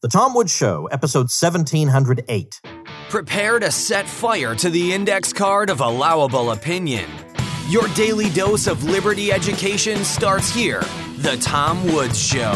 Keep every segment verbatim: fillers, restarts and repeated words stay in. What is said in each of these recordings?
The Tom Woods Show, episode seventeen oh eight. Prepare to set fire to the index card of allowable opinion. Your daily dose of liberty education starts here. The Tom Woods Show.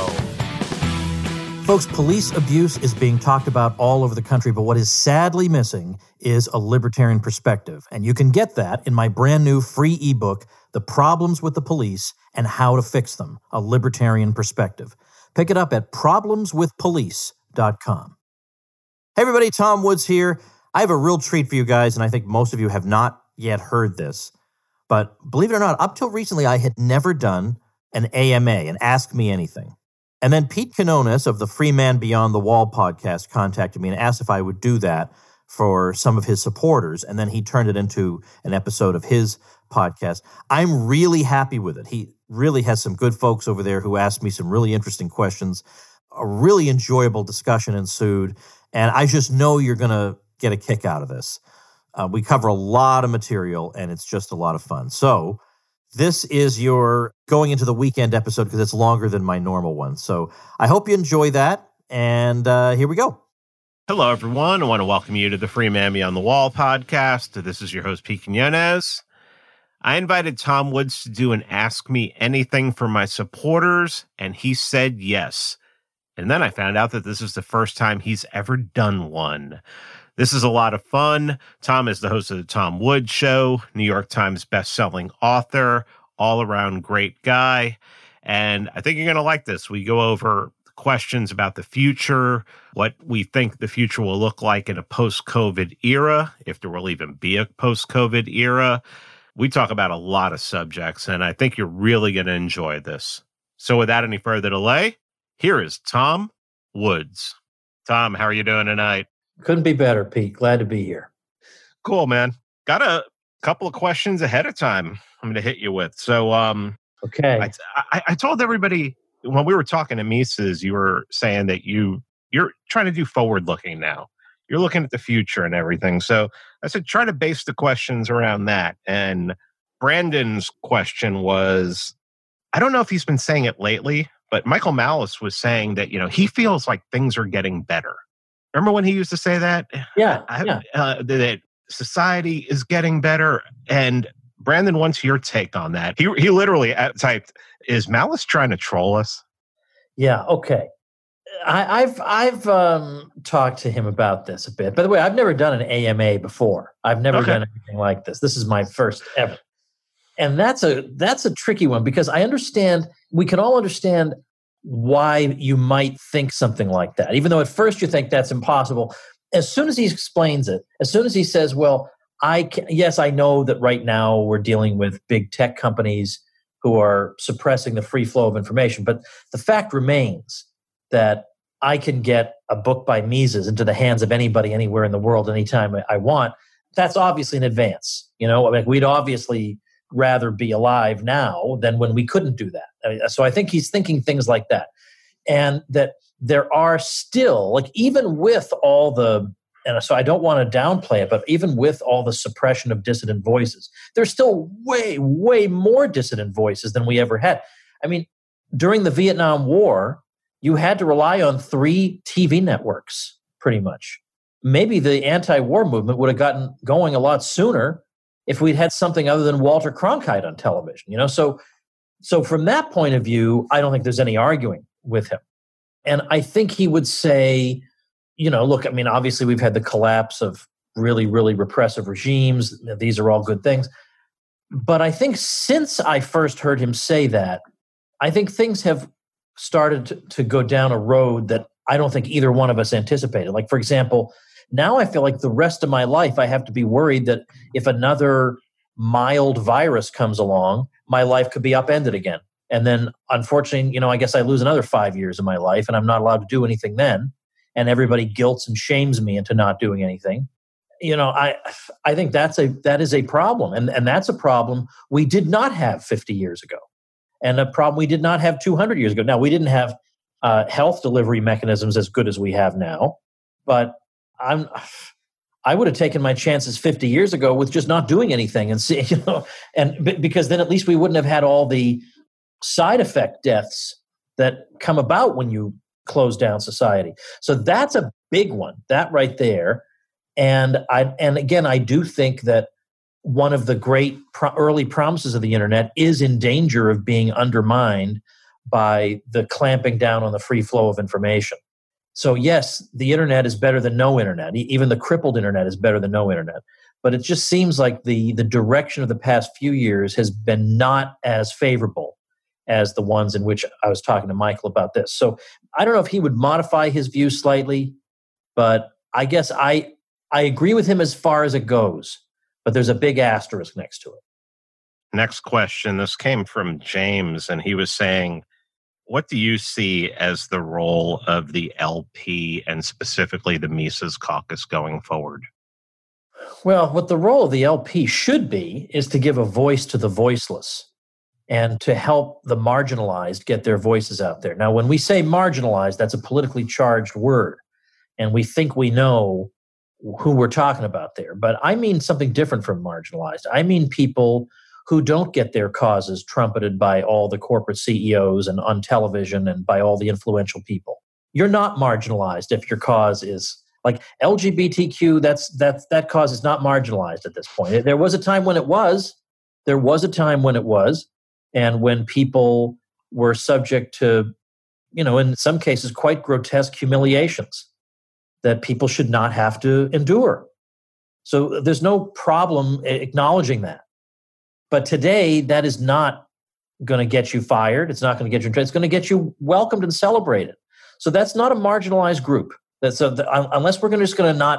Folks, police abuse is being talked about all over the country, but what is sadly missing is a libertarian perspective. And you can get that in my brand new free ebook, The Problems with the Police and How to Fix Them, a Libertarian Perspective. Pick it up at problems with police dot com. Hey everybody, Tom Woods here. I have a real treat for you guys, and I think most of you have not yet heard this. But believe it or not, up till recently, I had never done an A M A, an Ask Me Anything. And then Pete Quinones of the Free Man Beyond the Wall podcast contacted me and asked if I would do that for some of his supporters. And then he turned it into an episode of his podcast. I'm really happy with it. He really has some good folks over there who asked me some really interesting questions. A really enjoyable discussion ensued. And I just know you're going to get a kick out of this. Uh, we cover a lot of material, and it's just a lot of fun. So this is your going into the weekend episode because it's longer than my normal one. So I hope you enjoy that. And uh, here we go. Hello, everyone. I want to welcome you to the Free Man Beyond the Wall podcast. This is your host, Pete Quinones. I invited Tom Woods to do an Ask Me Anything for my supporters, and he said yes. And then I found out that this is the first time he's ever done one. This is a lot of fun. Tom is the host of the Tom Woods Show, New York Times bestselling author, all-around great guy. And I think you're going to like this. We go over questions about the future, what we think the future will look like in a post-COVID era, if there will even be a post-COVID era. We talk about a lot of subjects, and I think you're really going to enjoy this. So without any further delay, here is Tom Woods. Tom, how are you doing tonight? Couldn't be better, Pete. Glad to be here. Cool, man. Got a couple of questions ahead of time I'm going to hit you with. So, um, okay. I, I, I told everybody when we were talking to Mises, you were saying that you, you're trying to do forward looking now. You're looking at the future and everything. So I said, try to base the questions around that. And Brandon's question was, I don't know if he's been saying it lately, but Michael Malice was saying that, you know, he feels like things are getting better. Remember when he used to say that? Yeah, I, yeah. Uh, that society is getting better. And Brandon wants your take on that. He he literally typed, "Is Malice trying to troll us?" Yeah. Okay. I, I've I've um, talked to him about this a bit. By the way, I've never done an A M A before. I've never okay. done anything like this. This is my first ever, and that's a that's a tricky one because I understand. We can all understand why you might think something like that, even though at first you think that's impossible. As soon as he explains it, as soon as he says, well, I can, yes, I know that right now we're dealing with big tech companies who are suppressing the free flow of information, but the fact remains that I can get a book by Mises into the hands of anybody anywhere in the world anytime I want. That's obviously an advance. You know, I mean, we'd obviously rather be alive now than when we couldn't do that. I mean, so I think he's thinking things like that. And that there are still, like even with all the, and so I don't want to downplay it, but even with all the suppression of dissident voices, there's still way, way more dissident voices than we ever had. I mean, during the Vietnam War, you had to rely on three T V networks, pretty much. Maybe the anti-war movement would have gotten going a lot sooner if we'd had something other than Walter Cronkite on television, you know? So, so from that point of view, I don't think there's any arguing with him. And I think he would say, you know, look, I mean, obviously we've had the collapse of really, really repressive regimes. These are all good things. But I think since I first heard him say that, I think things have started to, to go down a road that I don't think either one of us anticipated. Like, for example, now I feel like the rest of my life I have to be worried that if another mild virus comes along, my life could be upended again. And then, unfortunately, you know, I guess I lose another five years of my life and I'm not allowed to do anything then. And everybody guilts and shames me into not doing anything. You know, I I think that's a that is a problem. And, and that's a problem we did not have fifty years ago. And a problem we did not have two hundred years ago. Now, we didn't have uh, health delivery mechanisms as good as we have now. But I'm, I would have taken my chances fifty years ago with just not doing anything and see, you know, and b- because then at least we wouldn't have had all the side effect deaths that come about when you closed down society. So that's a big one, that right there. And I and again, I do think that one of the great pro- early promises of the internet is in danger of being undermined by the clamping down on the free flow of information. So yes, the internet is better than no internet. E- even the crippled internet is better than no internet. But it just seems like the, the direction of the past few years has been not as favorable as the ones in which I was talking to Michael about this. So I don't know if he would modify his view slightly, but I guess I I agree with him as far as it goes, but there's a big asterisk next to it. Next question. This came from James, and he was saying, what do you see as the role of the L P and specifically the Mises Caucus going forward? Well, what the role of the L P should be is to give a voice to the voiceless and to help the marginalized get their voices out there. Now, when we say marginalized, that's a politically charged word, and we think we know who we're talking about there. But I mean something different from marginalized. I mean people who don't get their causes trumpeted by all the corporate C E Os and on television and by all the influential people. You're not marginalized if your cause is like L G B T Q. That's that's that cause is not marginalized at this point. There was a time when it was. There was a time when it was, and when people were subject to, you know, in some cases, quite grotesque humiliations that people should not have to endure. So there's no problem acknowledging that. But today, that is not going to get you fired. It's not going to get you in trouble. It's going to get you welcomed and celebrated. So that's not a marginalized group. That's a, the, unless we're gonna, just going to not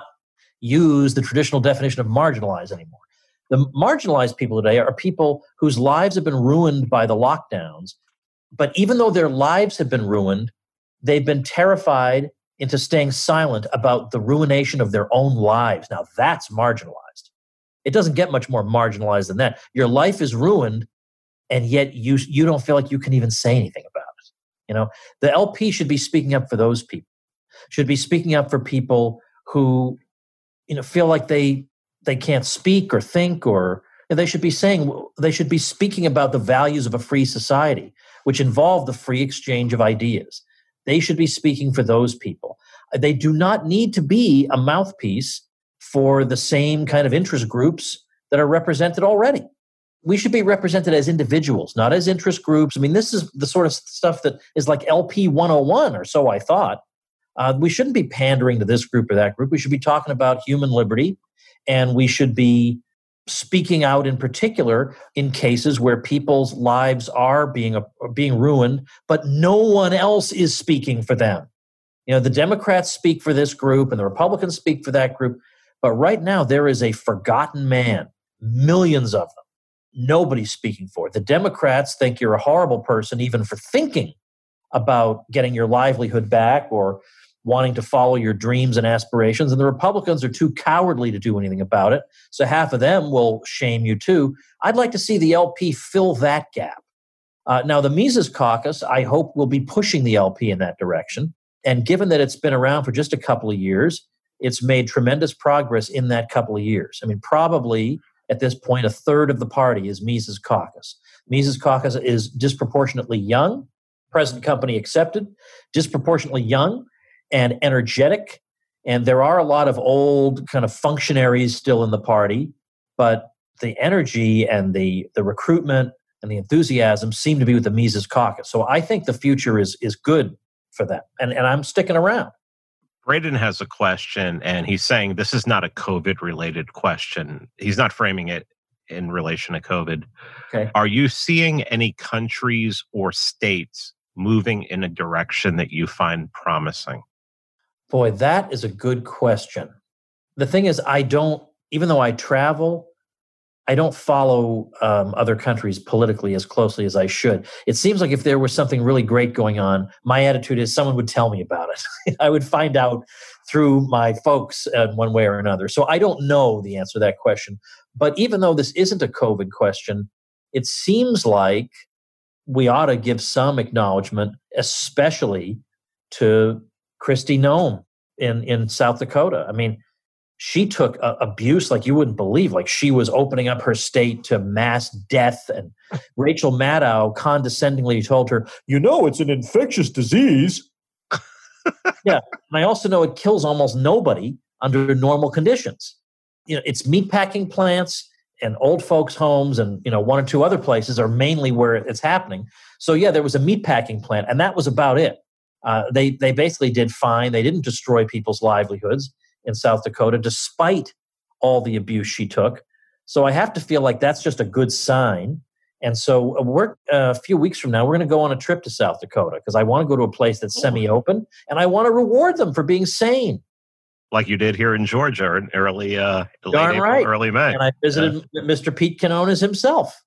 use the traditional definition of marginalized anymore. The marginalized people today are people whose lives have been ruined by the lockdowns. But even though their lives have been ruined, they've been terrified into staying silent about the ruination of their own lives. Now that's marginalized. It doesn't get much more marginalized than that. Your life is ruined, and yet you you don't feel like you can even say anything about it. You know, the L P should be speaking up for those people. Should be speaking up for people who, you know, feel like they they can't speak or think, or they should be saying they should be speaking about the values of a free society, which involve the free exchange of ideas. They should be speaking for those people. They do not need to be a mouthpiece for the same kind of interest groups that are represented already. We should be represented as individuals, not as interest groups. I mean, this is the sort of stuff that is like L P one oh one, or so I thought. Uh, we shouldn't be pandering to this group or that group. We should be talking about human liberty, and we should be speaking out in particular in cases where people's lives are being are being ruined, but no one else is speaking for them. You know, the Democrats speak for this group and the Republicans speak for that group, but right now there is a forgotten man, millions of them. Nobody's speaking for it. The Democrats think you're a horrible person even for thinking about getting your livelihood back or wanting to follow your dreams and aspirations, and the Republicans are too cowardly to do anything about it. So half of them will shame you too. I'd like to see the L P fill that gap. Uh, now, the Mises Caucus, I hope, will be pushing the L P in that direction. And given that it's been around for just a couple of years, it's made tremendous progress in that couple of years. I mean, probably at this point, a third of the party is Mises Caucus. Mises Caucus is disproportionately young, present company accepted, disproportionately young and energetic. And there are a lot of old kind of functionaries still in the party, but the energy and the, the recruitment and the enthusiasm seem to be with the Mises Caucus. So I think the future is is good for them. And, and I'm sticking around. Braden has a question, and he's saying this is not a COVID-related question. He's not framing it in relation to COVID. Okay. Are you seeing any countries or states moving in a direction that you find promising? Boy, that is a good question. The thing is, I don't, even though I travel, I don't follow um, other countries politically as closely as I should. It seems like if there was something really great going on, my attitude is someone would tell me about it. I would find out through my folks uh, one way or another. So I don't know the answer to that question. But even though this isn't a COVID question, it seems like we ought to give some acknowledgement, especially to Kristi Noem in, in South Dakota. I mean, she took uh, abuse like you wouldn't believe. Like she was opening up her state to mass death. And Rachel Maddow condescendingly told her, you know, it's an infectious disease. Yeah. And I also know it kills almost nobody under normal conditions. You know, it's meatpacking plants and old folks' homes and, you know, one or two other places are mainly where it's happening. So, yeah, there was a meatpacking plant, and that was about it. Uh, they they basically did fine. They didn't destroy people's livelihoods in South Dakota, despite all the abuse she took. So I have to feel like that's just a good sign. And so we're uh, a few weeks from now, we're going to go on a trip to South Dakota because I want to go to a place that's semi-open, and I want to reward them for being sane. Like you did here in Georgia in early, uh, late Darn April, right. early May. And I visited Yeah. Mister Pete Quinones himself.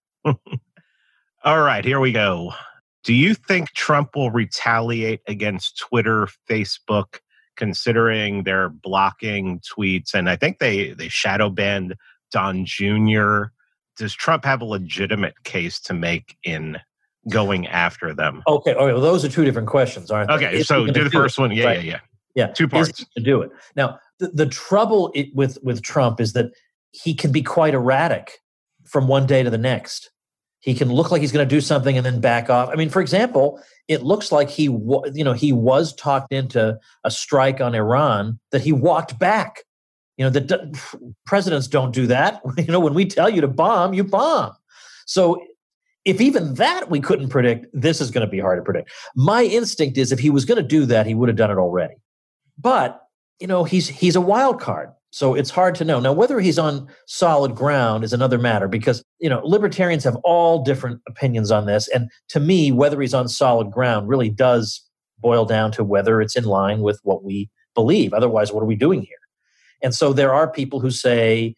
All right, here we go. Do you think Trump will retaliate against Twitter, Facebook, considering they're blocking tweets? And I think they, they shadow banned Don Junior Does Trump have a legitimate case to make in going after them? Okay, okay, well, those are two different questions, aren't they? Okay, Is so he do gonna the do first it? one. Yeah, Right. yeah, yeah. Yeah, Two parts. Is he to do it. Now, the, the trouble it, with with Trump is that he can be quite erratic from one day to the next. He can look like he's going to do something and then back off. I mean, for example, it looks like he, wa- you know, he was talked into a strike on Iran that he walked back. You know, the presidents don't do that. You know, when we tell you to bomb, you bomb. So if even that we couldn't predict, this is going to be hard to predict. My instinct is if he was going to do that, he would have done it already. But, you know, he's he's a wild card. So it's hard to know. Now, whether he's on solid ground is another matter because, you know, libertarians have all different opinions on this. And to me, whether he's on solid ground really does boil down to whether it's in line with what we believe. Otherwise, what are we doing here? And so there are people who say,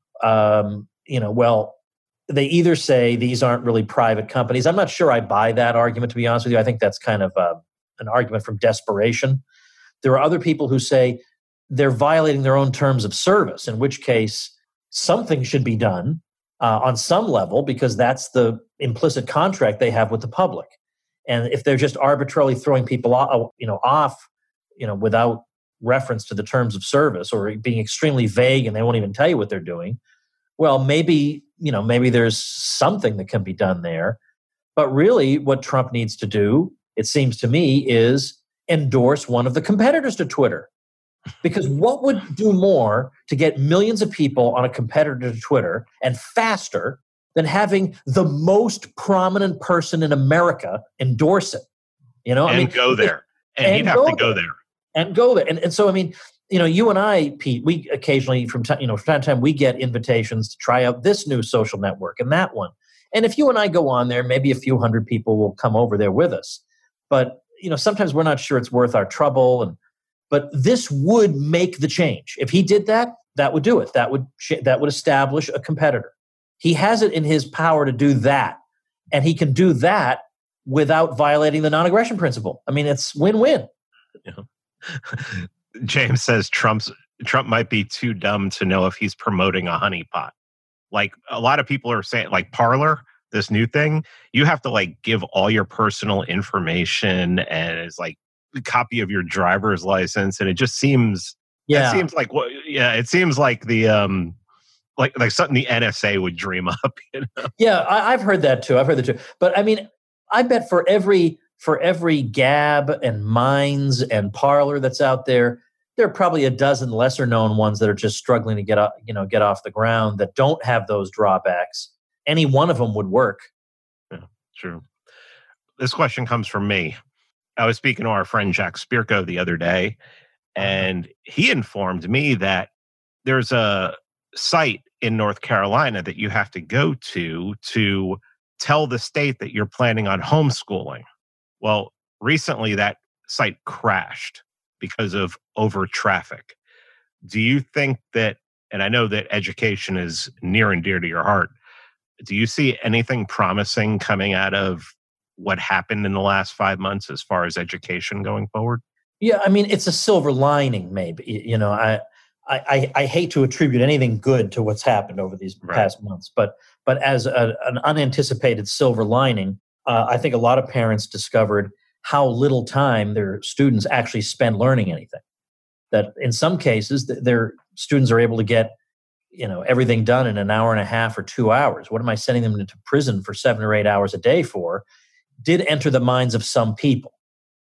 um, you know, well, they either say these aren't really private companies. I'm not sure I buy that argument, to be honest with you. I think that's kind of uh, an argument from desperation. There are other people who say they're violating their own terms of service, in which case something should be done uh, on some level because that's the implicit contract they have with the public. And if they're just arbitrarily throwing people off, you know, off, you know, without reference to the terms of service or being extremely vague and they won't even tell you what they're doing, well, maybe, you know, maybe there's something that can be done there. But really what Trump needs to do, it seems to me, is endorse one of the competitors to Twitter. Because what would do more to get millions of people on a competitor to Twitter and faster than having the most prominent person in America endorse it? You know, and I mean, go there. And, and he'd have go to go there. there. And go there. And, and so, I mean, you know, you and I, Pete, we occasionally, from time, you know, from time to time, we get invitations to try out this new social network and that one. And if you and I go on there, maybe a few hundred people will come over there with us. But, you know, sometimes we're not sure it's worth our trouble. And But this would make the change. If he did that, that would do it. That would that would establish a competitor. He has it in his power to do that. And he can do that without violating the non-aggression principle. I mean, it's win-win. Yeah. James says Trump's Trump might be too dumb to know if he's promoting a honeypot. Like a lot of people are saying, like Parler, this new thing, you have to like give all your personal information and it's like a copy of your driver's license, and it just seems, Yeah. it seems like what, yeah, it seems like the um, like like something the N S A would dream up. You know? Yeah, I, I've heard that too. I've heard that too. But I mean, I bet for every for every Gab and Minds and Parler that's out there, there are probably a dozen lesser known ones that are just struggling to get up, you know, get off the ground that don't have those drawbacks. Any one of them would work. Yeah, true. This question comes from me. I was speaking to our friend Jack Spirko the other day, and he informed me that there's a site in North Carolina that you have to go to to tell the state that you're planning on homeschooling. Well, recently that site crashed because of over traffic. Do you think that, and I know that education is near and dear to your heart, do you see anything promising coming out of what happened in the last five months as far as education going forward? Yeah, I mean, it's a silver lining, maybe. You know, I I, I hate to attribute anything good to what's happened over these Right. past months, but but as a, an unanticipated silver lining, uh, I think a lot of parents discovered how little time their students actually spend learning anything. That in some cases, th- their students are able to get, you know, everything done in an hour and a half or two hours. What am I sending them into prison for seven or eight hours a day for? Did enter the minds of some people.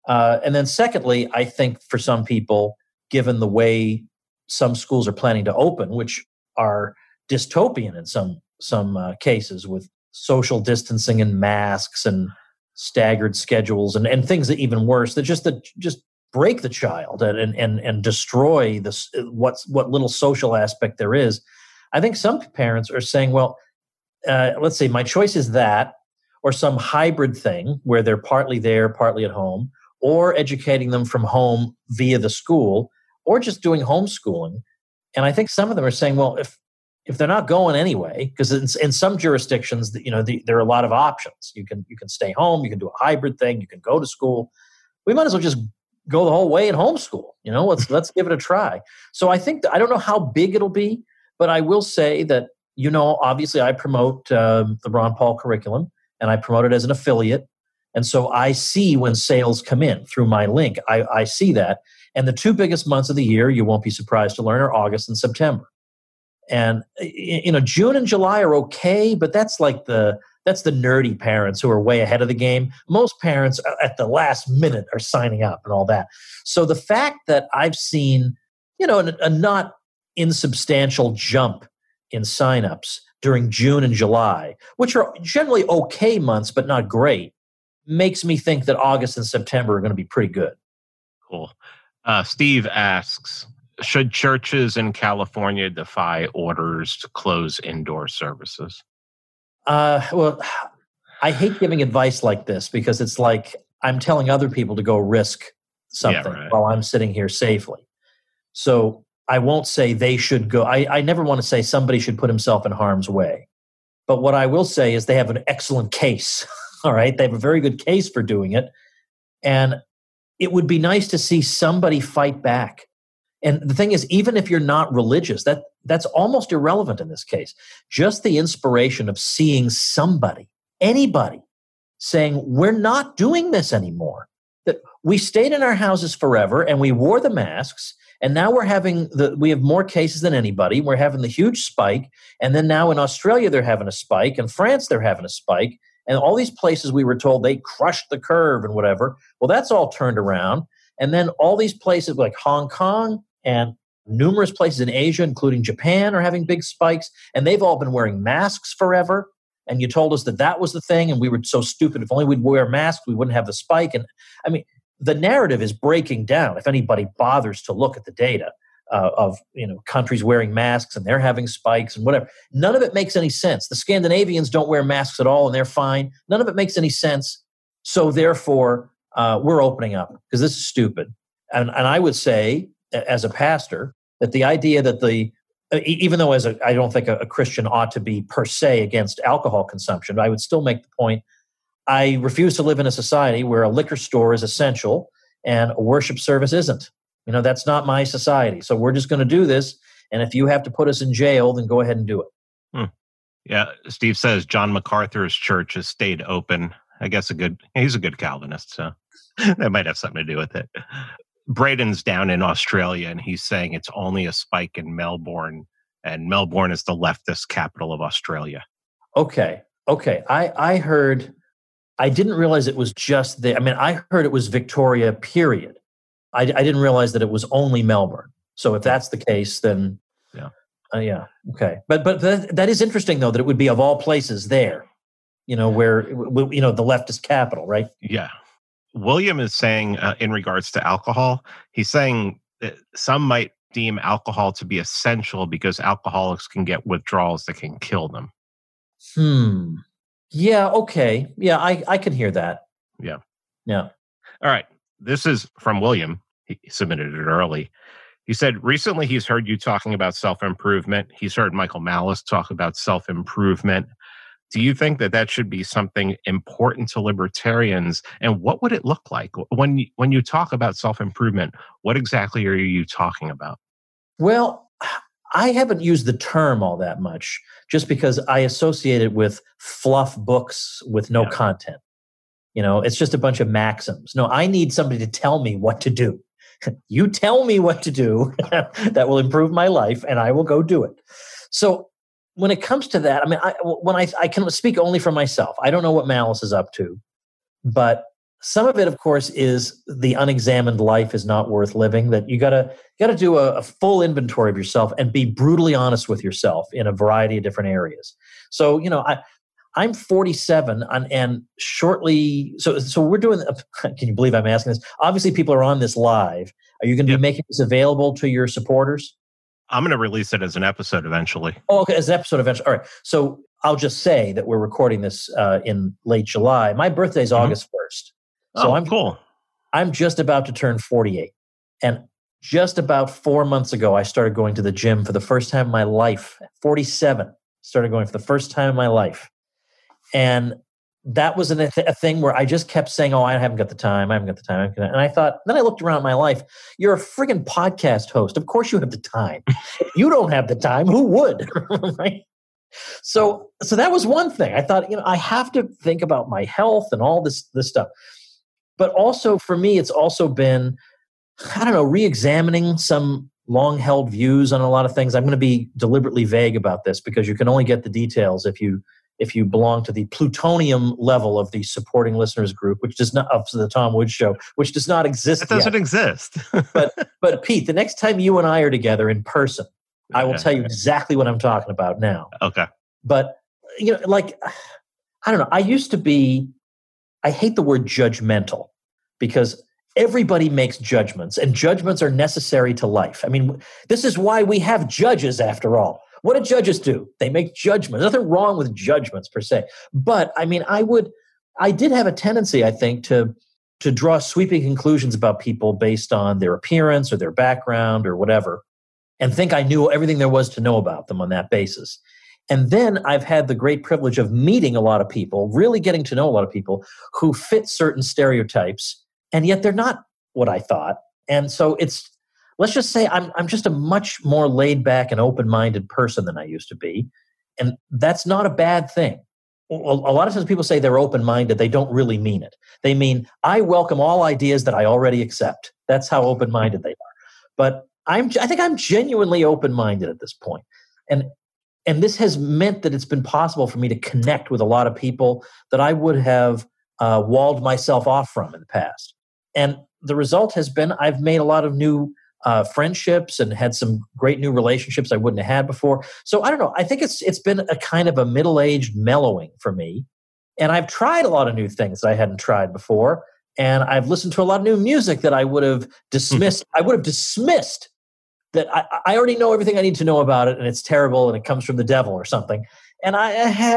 Uh, and then secondly, I think for some people, given the way some schools are planning to open, which are dystopian in some some uh, cases with social distancing and masks and staggered schedules and, and things that even worse, that just that just break the child and and and destroy this what's what little social aspect there is. I think some parents are saying, well, uh, let's say my choice is that, or some hybrid thing where they're partly there, partly at home, or educating them from home via the school, or just doing homeschooling. And I think some of them are saying, well, if if they're not going anyway, because in, in some jurisdictions, you know, the, there are a lot of options. You can you can stay home, you can do a hybrid thing, you can go to school. We might as well just go the whole way and homeschool. You know, let's let's give it a try. So I think I don't know how big it'll be, but I will say that, you know, obviously I promote um, the Ron Paul curriculum, and I promote it as an affiliate. And so I see when sales come in through my link. I, I see that. And the two biggest months of the year, you won't be surprised to learn, are August and September. And, you know, June and July are okay, but that's like the that's the nerdy parents who are way ahead of the game. Most parents at the last minute are signing up and all that. So the fact that I've seen, you know, a, a not insubstantial jump in signups during June and July, which are generally okay months, but not great, makes me think that August and September are going to be pretty good. Cool. Uh, Steve asks, should churches in California defy orders to close indoor services? Uh, well, I hate giving advice like this because it's like I'm telling other people to go risk something yeah, right. while I'm sitting here safely. So I won't say they should go. I, I never want to say somebody should put himself in harm's way. But what I will say is they have an excellent case. All right. They have a very good case for doing it. And it would be nice to see somebody fight back. And the thing is, even if you're not religious, that that's almost irrelevant in this case. Just the inspiration of seeing somebody, anybody, saying, we're not doing this anymore. That we stayed in our houses forever and we wore the masks. And now we're having the, we have more cases than anybody. We're having the huge spike. And then now in Australia, they're having a spike. In France, they're having a spike. And all these places we were told they crushed the curve and whatever. Well, that's all turned around. And then all these places like Hong Kong and numerous places in Asia, including Japan, are having big spikes. And they've all been wearing masks forever. And you told us that that was the thing. And we were so stupid. If only we'd wear masks, we wouldn't have the spike. And I mean, the narrative is breaking down. If anybody bothers to look at the data uh, of, you know, countries wearing masks and they're having spikes and whatever, none of it makes any sense. The Scandinavians don't wear masks at all and they're fine. None of it makes any sense. So therefore, uh, we're opening up because this is stupid. And, and I would say, as a pastor, that the idea that the, even though as a, I don't think a, a Christian ought to be per se against alcohol consumption, I would still make the point, I refuse to live in a society where a liquor store is essential and a worship service isn't. You know, that's not my society. So we're just going to do this. And if you have to put us in jail, then go ahead and do it. Hmm. Yeah. Steve says John MacArthur's church has stayed open. I guess a good, he's a good Calvinist, so that might have something to do with it. Braden's down in Australia and he's saying it's only a spike in Melbourne, and Melbourne is the leftist capital of Australia. Okay. Okay. I, I heard... I didn't realize it was just there. I mean, I heard it was Victoria, period. I, I didn't realize that it was only Melbourne. So if that's the case, then yeah, uh, yeah, okay. But but that, that is interesting, though, that it would be of all places there, you know, where, you know, the leftist capital, right? Yeah. William is saying uh, in regards to alcohol, he's saying that some might deem alcohol to be essential because alcoholics can get withdrawals that can kill them. Hmm. Yeah, okay. Yeah, I, I can hear that. Yeah. Yeah. All right. This is from William. He submitted it early. He said, recently he's heard you talking about self-improvement. He's heard Michael Malice talk about self-improvement. Do you think that that should be something important to libertarians? And what would it look like? When you, when you talk about self-improvement, what exactly are you talking about? Well, I haven't used the term all that much just because I associate it with fluff books with no yeah. content. You know, it's just a bunch of maxims. No, I need somebody to tell me what to do. You tell me what to do that will improve my life and I will go do it. So when it comes to that, I mean, I, when I, I can speak only for myself. I don't know what Malice is up to, but some of it, of course, is the unexamined life is not worth living. That you gotta gotta do a, a full inventory of yourself and be brutally honest with yourself in a variety of different areas. So, you know, I I'm forty-seven, and, and shortly. So, so we're doing. Can you believe I'm asking this? Obviously, people are on this live. Are you going to Yep. be making this available to your supporters? I'm going to release it as an episode eventually. Oh, okay, as an episode eventually. All right. So I'll just say that we're recording this uh, in late July. My birthday is Mhm. August first. So oh, I'm cool. I'm just about to turn forty-eight. And just about four months ago, I started going to the gym for the first time in my life. At forty-seven, started going for the first time in my life. And that was an, a thing where I just kept saying, oh, I haven't got the time. I haven't got the time. And I thought, then I looked around at my life. You're a friggin' podcast host. Of course you have the time. If you don't have the time, who would? Right? So, so that was one thing. I thought, you know, I have to think about my health and all this, this stuff. But also for me, it's also been, I don't know, re-examining some long-held views on a lot of things. I'm going to be deliberately vague about this because you can only get the details if you if you belong to the plutonium level of the supporting listeners group, which does not up to the Tom Woods Show, which does not exist. It doesn't yet. exist. but but Pete, the next time you and I are together in person, I will tell you exactly what I'm talking about now. Okay. But you know, like I don't know. I used to be. I hate the word judgmental because everybody makes judgments, and judgments are necessary to life. I mean, this is why we have judges, after all. What do judges do? They make judgments. Nothing wrong with judgments per se. But I mean, I would, I did have a tendency, I think, to to draw sweeping conclusions about people based on their appearance or their background or whatever, and think I knew everything there was to know about them on that basis. And then I've had the great privilege of meeting a lot of people, really getting to know a lot of people who fit certain stereotypes, and yet they're not what I thought. And so it's, let's just say I'm I'm just a much more laid back and open-minded person than I used to be. And that's not a bad thing. A lot of times people say they're open-minded. They don't really mean it. They mean, I welcome all ideas that I already accept. That's how open-minded they are. But I'm I think I'm genuinely open-minded at this point. And and this has meant that it's been possible for me to connect with a lot of people that I would have uh, walled myself off from in the past. And the result has been I've made a lot of new Uh, friendships and had some great new relationships I wouldn't have had before. So I don't know. I think it's it's been a kind of a middle-aged mellowing for me. And I've tried a lot of new things that I hadn't tried before. And I've listened to a lot of new music that I would have dismissed. I would have dismissed that I, I already know everything I need to know about it, and it's terrible and it comes from the devil or something. And I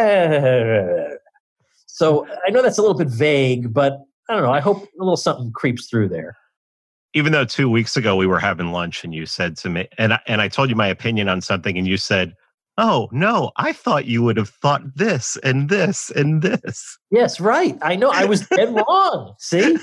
so I know that's a little bit vague, but I don't know. I hope a little something creeps through there. Even though two weeks ago we were having lunch and you said to me, and I, and I told you my opinion on something, and you said, oh, no, I thought you would have thought this and this and this. Yes, right. I know. I was dead wrong. See?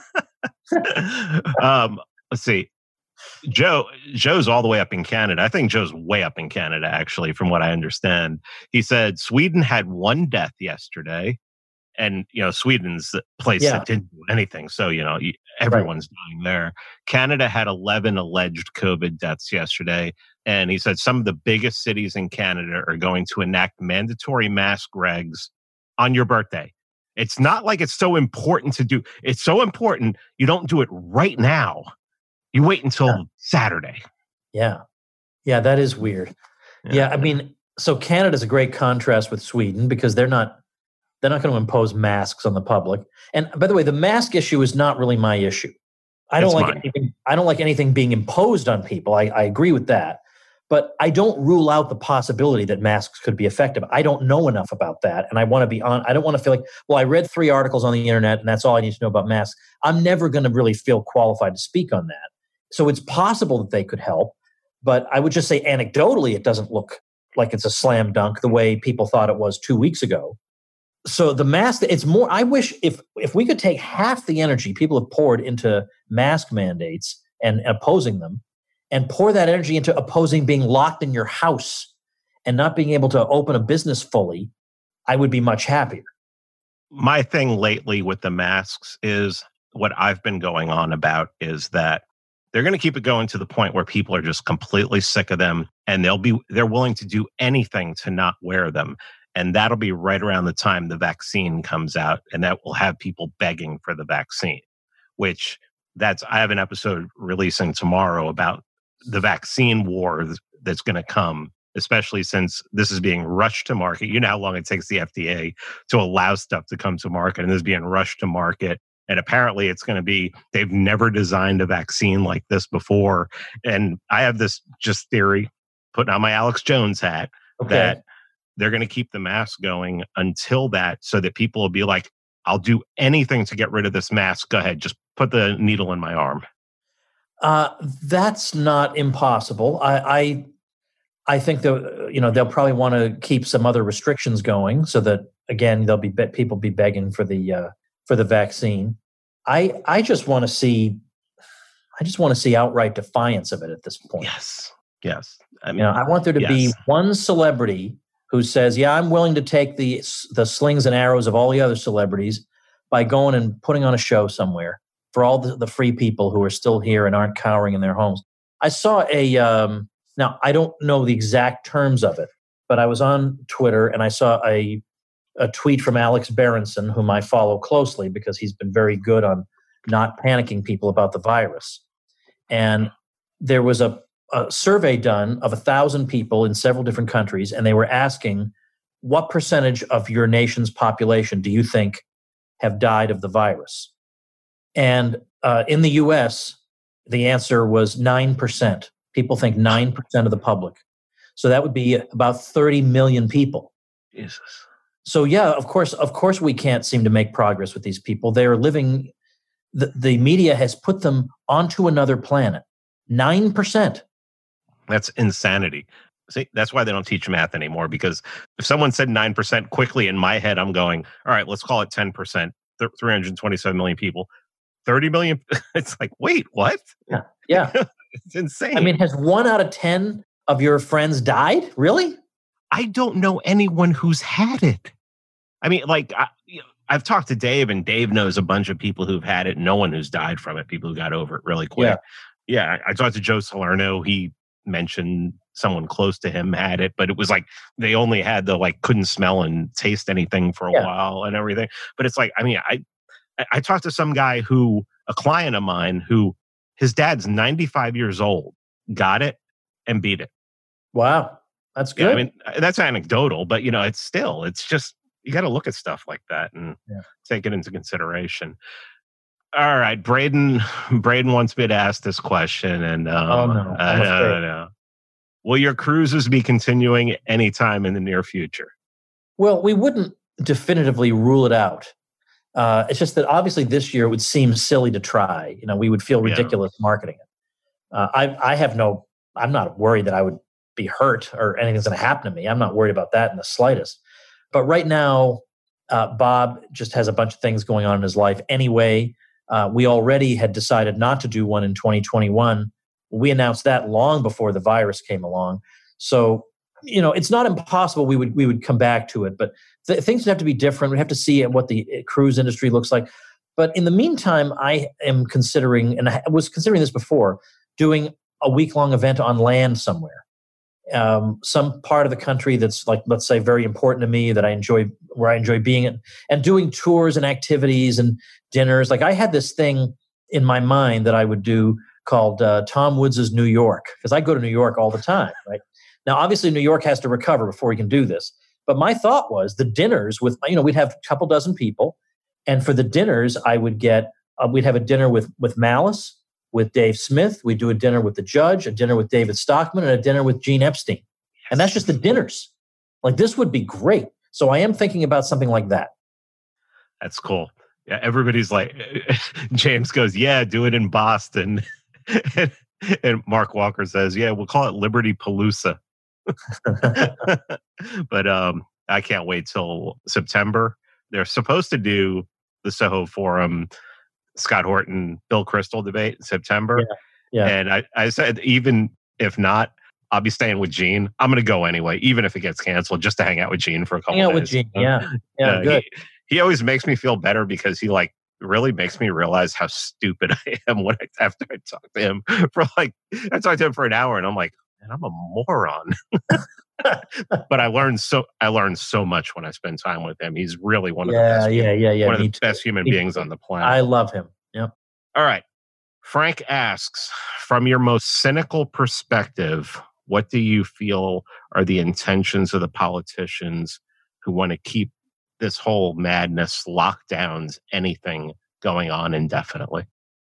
um, let's see. Joe, Joe's all the way up in Canada. I think Joe's way up in Canada, actually, from what I understand. He said Sweden had one death yesterday. And, you know, Sweden's the place Yeah. that didn't do anything. So, you know, everyone's right. dying there. Canada had eleven alleged COVID deaths yesterday. And he said some of the biggest cities in Canada are going to enact mandatory mask regs on your birthday. It's not like it's so important to do. It's so important. You don't do it right now. You wait until yeah. Saturday. Yeah. Yeah, that is weird. Yeah. yeah, I mean, so Canada's a great contrast with Sweden because they're not They're not going to impose masks on the public. And by the way, the mask issue is not really my issue. I don't it's like mine. anything. I don't like anything being imposed on people. I, I agree with that, but I don't rule out the possibility that masks could be effective. I don't know enough about that, and I want to be on. I don't want to feel like, well, I read three articles on the internet, and that's all I need to know about masks. I'm never going to really feel qualified to speak on that. So it's possible that they could help, but I would just say anecdotally, it doesn't look like it's a slam dunk the way people thought it was two weeks ago. So the mask, it's more, I wish if if we could take half the energy people have poured into mask mandates and opposing them and pour that energy into opposing being locked in your house and not being able to open a business fully, I would be much happier. My thing lately with the masks is what I've been going on about is that they're going to keep it going to the point where people are just completely sick of them and they'll be, they're willing to do anything to not wear them. And that'll be right around the time the vaccine comes out. And that will have people begging for the vaccine, which that's, I have an episode releasing tomorrow about the vaccine war that's going to come, especially since this is being rushed to market. You know how long it takes the F D A to allow stuff to come to market, and this is being rushed to market. And apparently it's going to be, they've never designed a vaccine like this before. And I have this just theory, putting on my Alex Jones hat, okay, that they're going to keep the mask going until that, so that people will be like, I'll do anything to get rid of this mask. Go ahead, just put the needle in my arm. Uh, that's not impossible. I, I, I think that, you know, they'll probably want to keep some other restrictions going, so that again there'll be be- people be begging for the uh, for the vaccine. I I just want to see, I just want to see outright defiance of it at this point. Yes, yes. I mean, you know, I want there to yes. be one celebrity who says, "Yeah, I'm willing to take the the slings and arrows of all the other celebrities by going and putting on a show somewhere for all the, the free people who are still here and aren't cowering in their homes." I saw a um, now I don't know the exact terms of it, but I was on Twitter and I saw a a tweet from Alex Berenson, whom I follow closely because he's been very good on not panicking people about the virus. And there was a, a survey done of a thousand people in several different countries, and they were asking, what percentage of your nation's population do you think have died of the virus? And uh, in the U S, the answer was nine percent. People think nine percent of the public. So that would be about thirty million people. Jesus. So yeah, of course, of course, we can't seem to make progress with these people. They are living, the, the media has put them onto another planet. nine percent. That's insanity. See, that's why they don't teach math anymore, because if someone said nine percent quickly, in my head, I'm going, all right, let's call it ten percent, th- three hundred twenty-seven million people. thirty million, it's like, wait, what? Yeah, yeah. It's insane. I mean, has one out of ten of your friends died? Really? I don't know anyone who's had it. I mean, like, I, you know, I've talked to Dave, and Dave knows a bunch of people who've had it. No one who's died from it. People who got over it really quick. Yeah, yeah I, I talked to Joe Salerno. He mentioned someone close to him had it, but it was like they only had the, like, couldn't smell and taste anything for a yeah. while and everything. But it's like, I mean, I, I talked to some guy who, a client of mine, who his dad's ninety-five years old, got it and beat it. Wow. That's good. Yeah, I mean, that's anecdotal, but, you know, it's still, it's just, you got to look at stuff like that and yeah. take it into consideration. All right. Braden, Braden wants me to ask this question. And um, oh, no. I, I don't know. Will your cruises be continuing anytime in the near future? Well, we wouldn't definitively rule it out. Uh, it's just that obviously this year it would seem silly to try. You know, we would feel ridiculous yeah. marketing it. Uh, I, I have no, I'm not worried that I would be hurt or anything's going to happen to me. I'm not worried about that in the slightest. But right now, uh, Bob just has a bunch of things going on in his life anyway. Uh, we already had decided not to do one in twenty twenty-one. We announced that long before the virus came along. So, you know, it's not impossible we would we would come back to it, but th- things would have to be different. We have to see what the cruise industry looks like. But in the meantime, I am considering, and I was considering this before, doing a week-long event on land somewhere. Um, some part of the country that's, like, let's say, very important to me, that I enjoy, where I enjoy being in, and doing tours and activities and dinners. Like, I had this thing in my mind that I would do called uh, Tom Woods' New York, because I go to New York all the time, right? Now, obviously, New York has to recover before we can do this. But my thought was the dinners with, you know, we'd have a couple dozen people, and for the dinners, I would get, uh, we'd have a dinner with with Malice, with Dave Smith. We do a dinner with the judge, a dinner with David Stockman, and a dinner with Gene Epstein. And that's just the dinners. Like, this would be great. So I am thinking about something like that. That's cool. Yeah, everybody's like, James goes, yeah, do it in Boston. and, and Mark Walker says, yeah, we'll call it Liberty Palooza. But um, I can't wait till September. They're supposed to do the Soho Forum Scott Horton, Bill Kristol debate in September. Yeah, yeah. And I, I said, even if not, I'll be staying with Gene. I'm going to go anyway, even if it gets canceled, just to hang out with Gene for a couple hang out days. with Gene, yeah. Yeah, uh, good. He, he always makes me feel better because he, like, really makes me realize how stupid I am when I, after I talk to him for, like, I talked to him for an hour and I'm like, man, man, I'm a moron. But I learned so I learned so much when I spend time with him. He's really one of yeah, the best. Yeah, yeah, yeah. One of Me the too. best human Me beings too. on the planet. I love him. Yep. All right. Frank asks, from your most cynical perspective, what do you feel are the intentions of the politicians who want to keep this whole madness, lockdowns, anything going on indefinitely?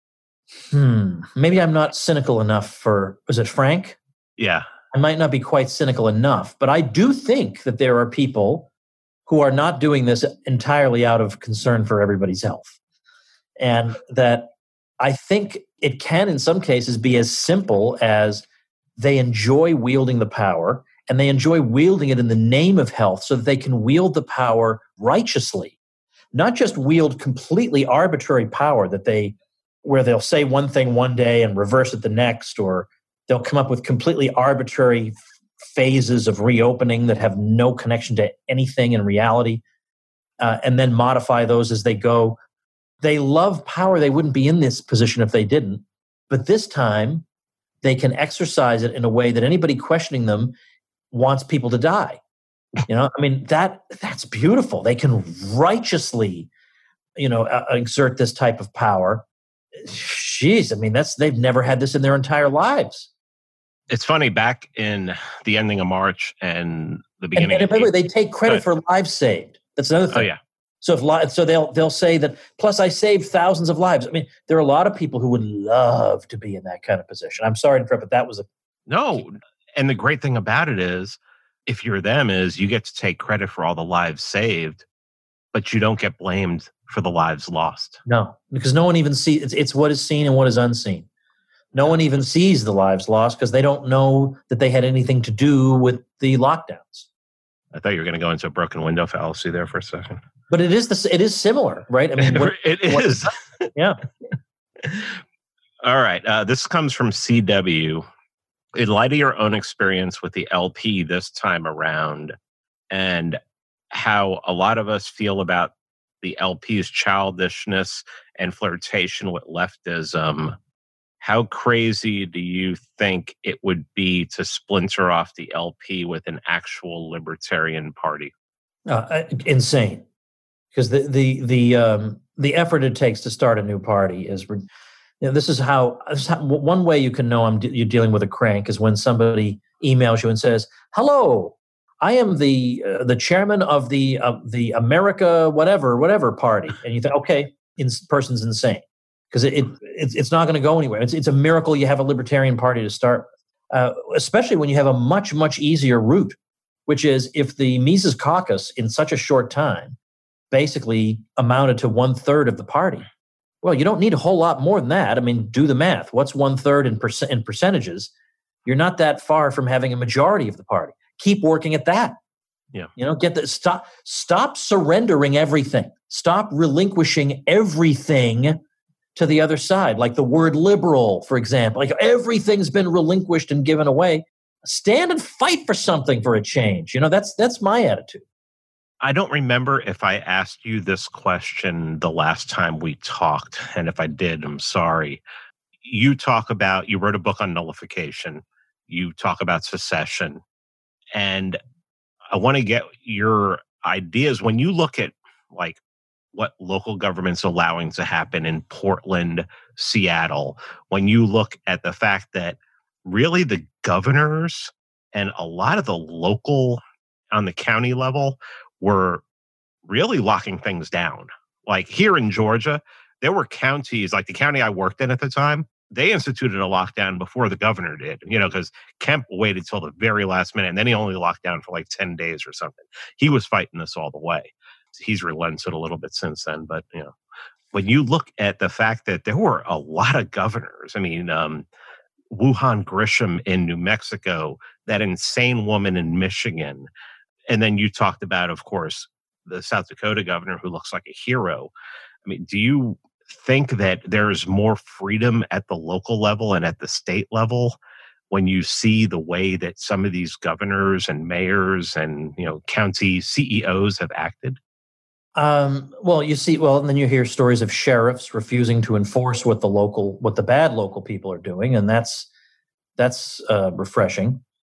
Hmm. Maybe I'm not cynical enough for, is it Frank? Yeah. I might not be quite cynical enough, but I do think that there are people who are not doing this entirely out of concern for everybody's health. And that I think it can, in some cases, be as simple as they enjoy wielding the power, and they enjoy wielding it in the name of health so that they can wield the power righteously, not just wield completely arbitrary power that they, where they'll say one thing one day and reverse it the next, or they'll come up with completely arbitrary phases of reopening that have no connection to anything in reality, uh, and then modify those as they go. They love power. They wouldn't be in this position if they didn't. But this time, they can exercise it in a way that anybody questioning them wants people to die. You know, I mean, that that's beautiful. They can righteously, you know, uh, exert this type of power. Jeez, I mean, that's they've never had this in their entire lives. It's funny, back in the ending of March and the beginning and, and of by the way, they take credit for lives saved. That's another thing. Oh, yeah. So if li- so they'll they'll say that, plus I saved thousands of lives. I mean, there are a lot of people who would love to be in that kind of position. I'm sorry to interrupt, but that was a No. And the great thing about it is, if you're them, is you get to take credit for all the lives saved, but you don't get blamed for the lives lost. No, because no one even sees, it's, it's what is seen and what is unseen. No one even sees the lives lost because they don't know that they had anything to do with the lockdowns. I thought you were going to go into a broken window fallacy there for a second. But it is the, it is similar, right? I mean, what, it is. What, yeah. All right. Uh, this comes from C W. In light of your own experience with the L P this time around, and how a lot of us feel about the L P's childishness and flirtation with leftism, how crazy do you think it would be to splinter off the L P with an actual libertarian party? Uh, insane. Because the the the um, the effort it takes to start a new party is, you know, this is how, this is how one way you can know I'm de- you're dealing with a crank is when somebody emails you and says, "Hello, I am the uh, the chairman of the uh, the America whatever whatever party," and you think, okay, in, person's insane because it, it it's, it's not going to go anywhere. It's it's a miracle you have a libertarian party to start with, uh, especially when you have a much much easier route, which is if the Mises Caucus in such a short time basically amounted to one third of the party. Well, you don't need a whole lot more than that. I mean, do the math. What's one third in, perc- in percentages? You're not that far from having a majority of the party. Keep working at that. Yeah. You know, get the stop. Stop surrendering everything. Stop relinquishing everything to the other side. Like the word liberal, for example. Like everything's been relinquished and given away. Stand and fight for something for a change. You know, that's that's my attitude. I don't remember if I asked you this question the last time we talked, and if I did, I'm sorry. You talk about, you wrote a book on nullification. You talk about secession. And I want to get your ideas. When you look at like what local government's allowing to happen in Portland, Seattle, when you look at the fact that really the governors and a lot of the local on the county level were really locking things down. Like here in Georgia, there were counties, like the county I worked in at the time, they instituted a lockdown before the governor did, you know, because Kemp waited till the very last minute, and then he only locked down for like ten days or something. He was fighting this all the way. He's relented a little bit since then, but, you know, when you look at the fact that there were a lot of governors, I mean, um, Wuhan Grisham in New Mexico, that insane woman in Michigan, and then you talked about, of course, the South Dakota governor who looks like a hero. I mean, do you think that there's more freedom at the local level and at the state level when you see the way that some of these governors and mayors and, you know, county C E Os have acted? Um, well, you see, well, and then you hear stories of sheriffs refusing to enforce what the local, what the bad local people are doing, and that's that's uh, refreshing.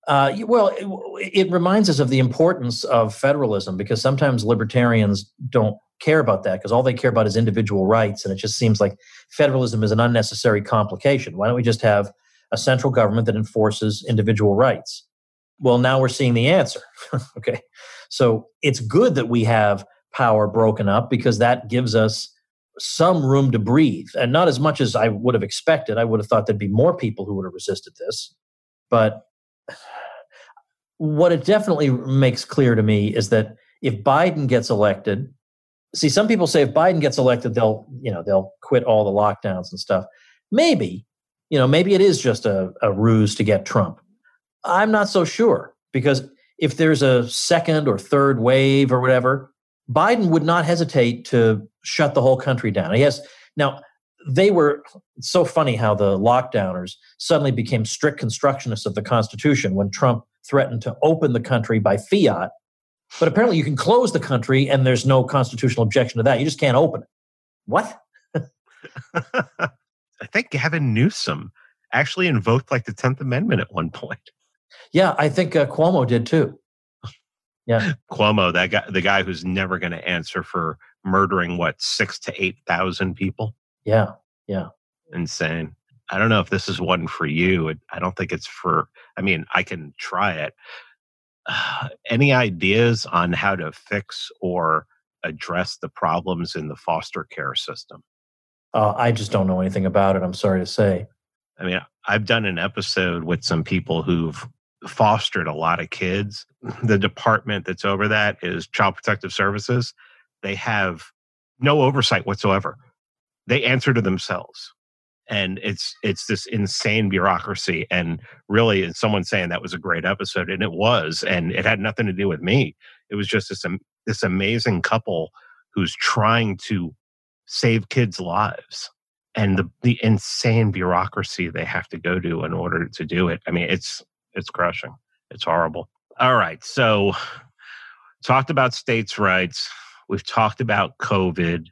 Uh, well, it, it reminds us of the importance of federalism because sometimes libertarians don't care about that because all they care about is individual rights. And it just seems like federalism is an unnecessary complication. Why don't we just have a central government that enforces individual rights? Well, now we're seeing the answer. Okay. So it's good that we have power broken up because that gives us some room to breathe, and not as much as I would have expected. I would have thought there'd be more people who would have resisted this. But what it definitely makes clear to me is that if Biden gets elected, see, some people say if Biden gets elected, they'll, you know, they'll quit all the lockdowns and stuff. Maybe, you know, maybe it is just a, a ruse to get Trump. I'm not so sure because if there's a second or third wave or whatever, Biden would not hesitate to shut the whole country down. He has now. They were it's so funny how the lockdowners suddenly became strict constructionists of the Constitution when Trump threatened to open the country by fiat. But apparently, you can close the country, and there's no constitutional objection to that. You just can't open it. What? I think Gavin Newsom actually invoked like the tenth Amendment at one point. Yeah, I think uh, Cuomo did too. Yeah, Cuomo, that guy, the guy who's never going to answer for murdering what six to eight thousand people. Yeah, yeah, insane. I don't know if this is one for you. It, I don't think it's for. I mean, I can try it. Uh, any ideas on how to fix or address the problems in the foster care system? Uh, I just don't know anything about it. I'm sorry to say. I mean, I've done an episode with some people who've fostered a lot of kids. The department that's over that is Child Protective Services. They have no oversight whatsoever. They answer to themselves. And it's it's this insane bureaucracy. And really, and someone saying that was a great episode, and it was, and it had nothing to do with me. It was just this, um, this amazing couple who's trying to save kids' lives. And the, the insane bureaucracy they have to go to in order to do it. I mean, it's it's crushing. It's horrible. All right. So talked about states' rights. We've talked about COVID.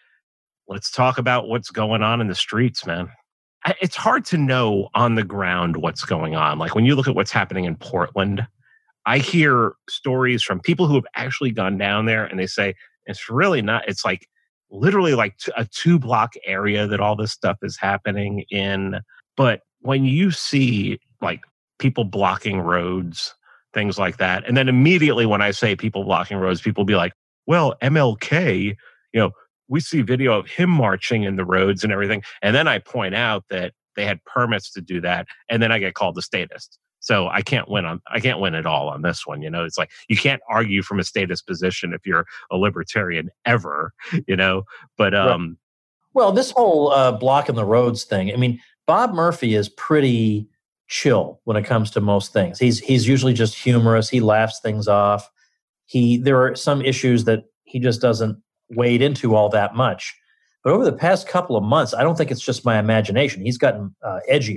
Let's talk about what's going on in the streets, man. It's hard to know on the ground what's going on. Like when you look at what's happening in Portland, I hear stories from people who have actually gone down there and they say, it's really not, it's like literally like a two block area that all this stuff is happening in. But when you see like people blocking roads, things like that, and then immediately when I say people blocking roads, people be like, well, M L K, you know, we see video of him marching in the roads and everything. And then I point out that they had permits to do that. And then I get called a statist. So I can't win on, I can't win at all on this one. You know, it's like, you can't argue from a statist position if you're a libertarian ever, you know, but, um, right. Well, this whole uh, blocking the roads thing, I mean, Bob Murphy is pretty chill when it comes to most things. He's, he's usually just humorous. He laughs things off. He, there are some issues that he just doesn't wade into all that much. But over the past couple of months, I don't think it's just my imagination. He's gotten uh, edgier.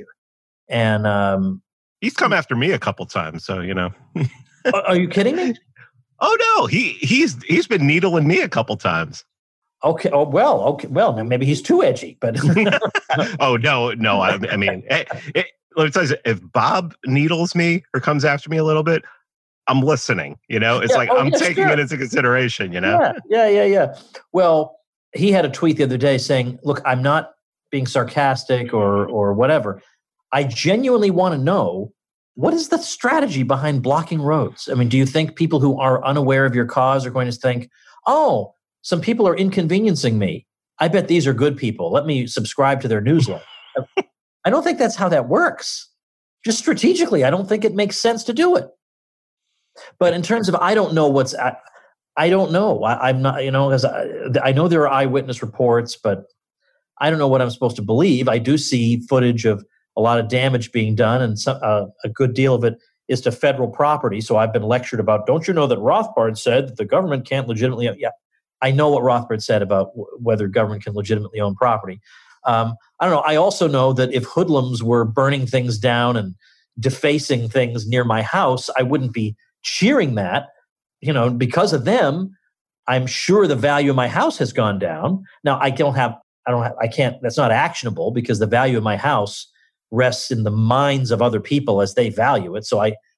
And um, he's come after me a couple times. So, you know. Are you kidding me? Oh, no. He he's he's been needling me a couple times. Okay. Oh, well, okay. Well, maybe he's too edgy, but. oh, no, no. I, I mean, it, it, let me tell you, if Bob needles me or comes after me a little bit, I'm listening, you know, it's yeah, like, oh, I'm yeah, taking sure. it into consideration, you know? Yeah, yeah, yeah, yeah. Well, he had a tweet the other day saying, look, I'm not being sarcastic or or whatever. I genuinely want to know, what is the strategy behind blocking roads? I mean, do you think people who are unaware of your cause are going to think, oh, some people are inconveniencing me. I bet these are good people. Let me subscribe to their newsletter. I don't think that's how that works. Just strategically, I don't think it makes sense to do it. But in terms of, I don't know what's, I, I don't know. I, I'm not, you know, because I, I know there are eyewitness reports, but I don't know what I'm supposed to believe. I do see footage of a lot of damage being done, and some, uh, a good deal of it is to federal property. So I've been lectured about, don't you know that Rothbard said that the government can't legitimately, yeah, I know what Rothbard said about w- whether government can legitimately own property. Um, I don't know. I also know that if hoodlums were burning things down and defacing things near my house, I wouldn't be cheering that. You know, because of them, I'm sure the value of my house has gone down. Now, I don't have, I don't have, I can't, that's not actionable because the value of my house rests in the minds of other people as they value it. So I,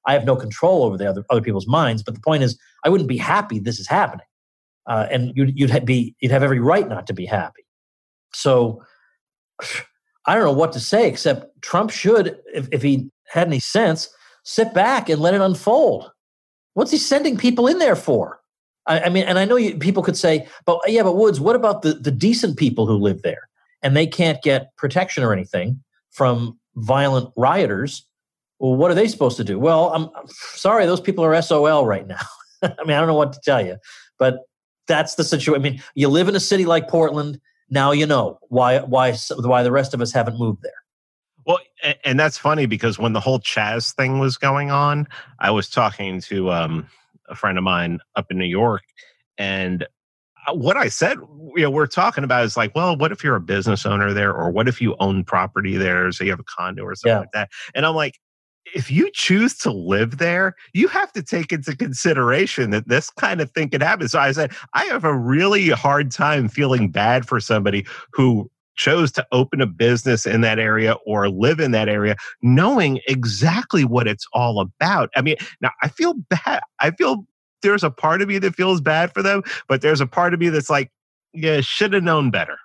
I have no control over the other, other people's minds. But the point is, I wouldn't be happy this is happening. Uh, and you'd, you'd, be, you'd have every right not to be happy. So I don't know what to say, except Trump should, if, if he had any sense, sit back and let it unfold. What's he sending people in there for? I, I mean, and I know you, people could say, but yeah, but Woods, what about the, the decent people who live there and they can't get protection or anything from violent rioters? Well, what are they supposed to do? Well, I'm, I'm sorry, those people are S O L right now. I mean, I don't know what to tell you, but that's the situation. I mean, you live in a city like Portland. Now you know why why why the rest of us haven't moved there. Well, and that's funny because when the whole Chaz thing was going on, I was talking to um, a friend of mine up in New York, and what I said, you know, we're talking about is like, well, what if you're a business owner there, or what if you own property there, so you have a condo or something yeah. like that? And I'm like, if you choose to live there, you have to take into consideration that this kind of thing could happen. So I said, I have a really hard time feeling bad for somebody who chose to open a business in that area or live in that area, knowing exactly what it's all about. I mean, now I feel bad. I feel there's a part of me that feels bad for them, but there's a part of me that's like, yeah, should have known better.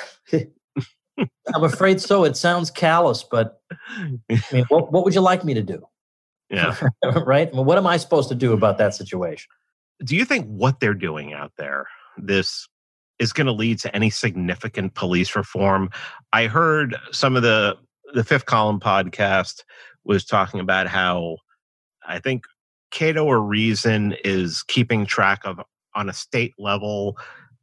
I'm afraid so. It sounds callous, but I mean, what, what would you like me to do? Yeah. Right? I mean, what am I supposed to do about that situation? Do you think what they're doing out there, this is going to lead to any significant police reform? I heard some of the, the Fifth Column podcast was talking about how I think Cato or Reason is keeping track of on a state level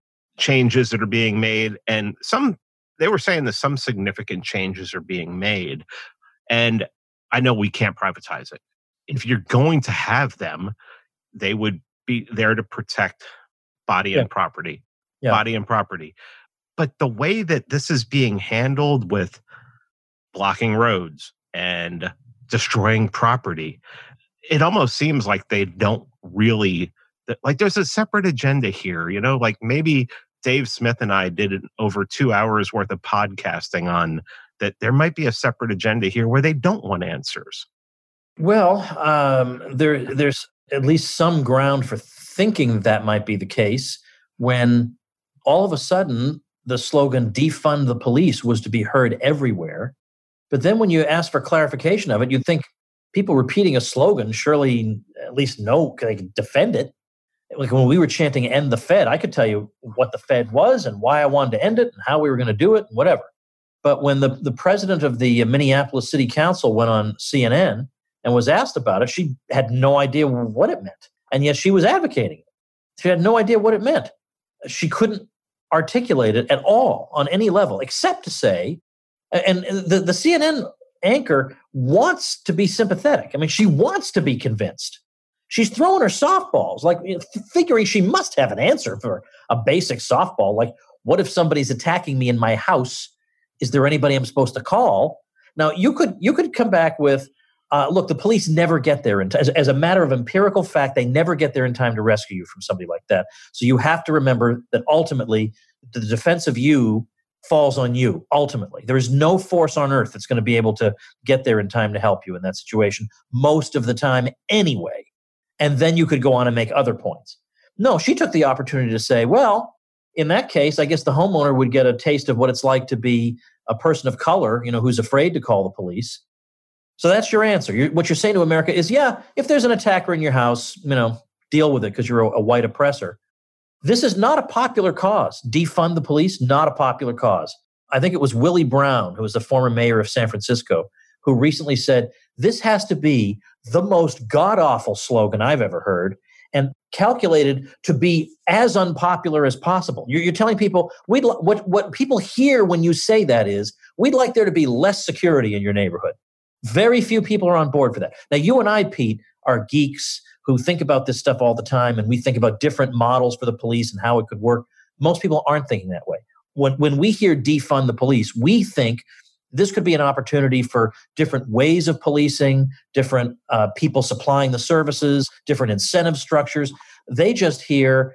changes that are being made. And some, they were saying that some significant changes are being made. And I know we can't privatize it. If you're going to have them, they would be there to protect body yeah. and property, yeah. body and property. But the way that this is being handled with blocking roads and destroying property, it almost seems like they don't really, like there's a separate agenda here, you know, like maybe Dave Smith and I did over two hours worth of podcasting on that. There might be a separate agenda here where they don't want answers. Well, um, there, there's at least some ground for thinking that might be the case when all of a sudden the slogan defund the police was to be heard everywhere. But then when you ask for clarification of it, you'd think people repeating a slogan surely at least know, they can defend it. Like when we were chanting end the Fed, I could tell you what the Fed was and why I wanted to end it and how we were going to do it and whatever. But when the, the president of the Minneapolis City Council went on C N N and was asked about it, she had no idea what it meant. And yet she was advocating it. She had no idea what it meant. She couldn't articulate it at all on any level, except to say, and the, the C N N anchor wants to be sympathetic. I mean, she wants to be convinced. She's throwing her softballs, like figuring she must have an answer for a basic softball. Like, what if somebody's attacking me in my house? Is there anybody I'm supposed to call? Now, you could you could come back with, uh, look, the police never get there in t- as, as a matter of empirical fact. They never get there in time to rescue you from somebody like that. So you have to remember that ultimately the defense of you falls on you. Ultimately, there is no force on earth that's going to be able to get there in time to help you in that situation. Most of the time, anyway. And then you could go on and make other points. No, she took the opportunity to say, well, in that case, I guess the homeowner would get a taste of what it's like to be a person of color, you know, who's afraid to call the police. So that's your answer. You're, what you're saying to America is, yeah, if there's an attacker in your house, you know, deal with it because you're a, a white oppressor. This is not a popular cause. Defund the police, not a popular cause. I think it was Willie Brown, who was the former mayor of San Francisco, who recently said, this has to be the most god-awful slogan I've ever heard and calculated to be as unpopular as possible. You're, you're telling people, we'd li- what, what people hear when you say that is, we'd like there to be less security in your neighborhood. Very few people are on board for that. Now, you and I, Pete, are geeks who think about this stuff all the time, and we think about different models for the police and how it could work. Most people aren't thinking that way. When, when we hear defund the police, we think this could be an opportunity for different ways of policing, different uh, people supplying the services, different incentive structures. They just hear,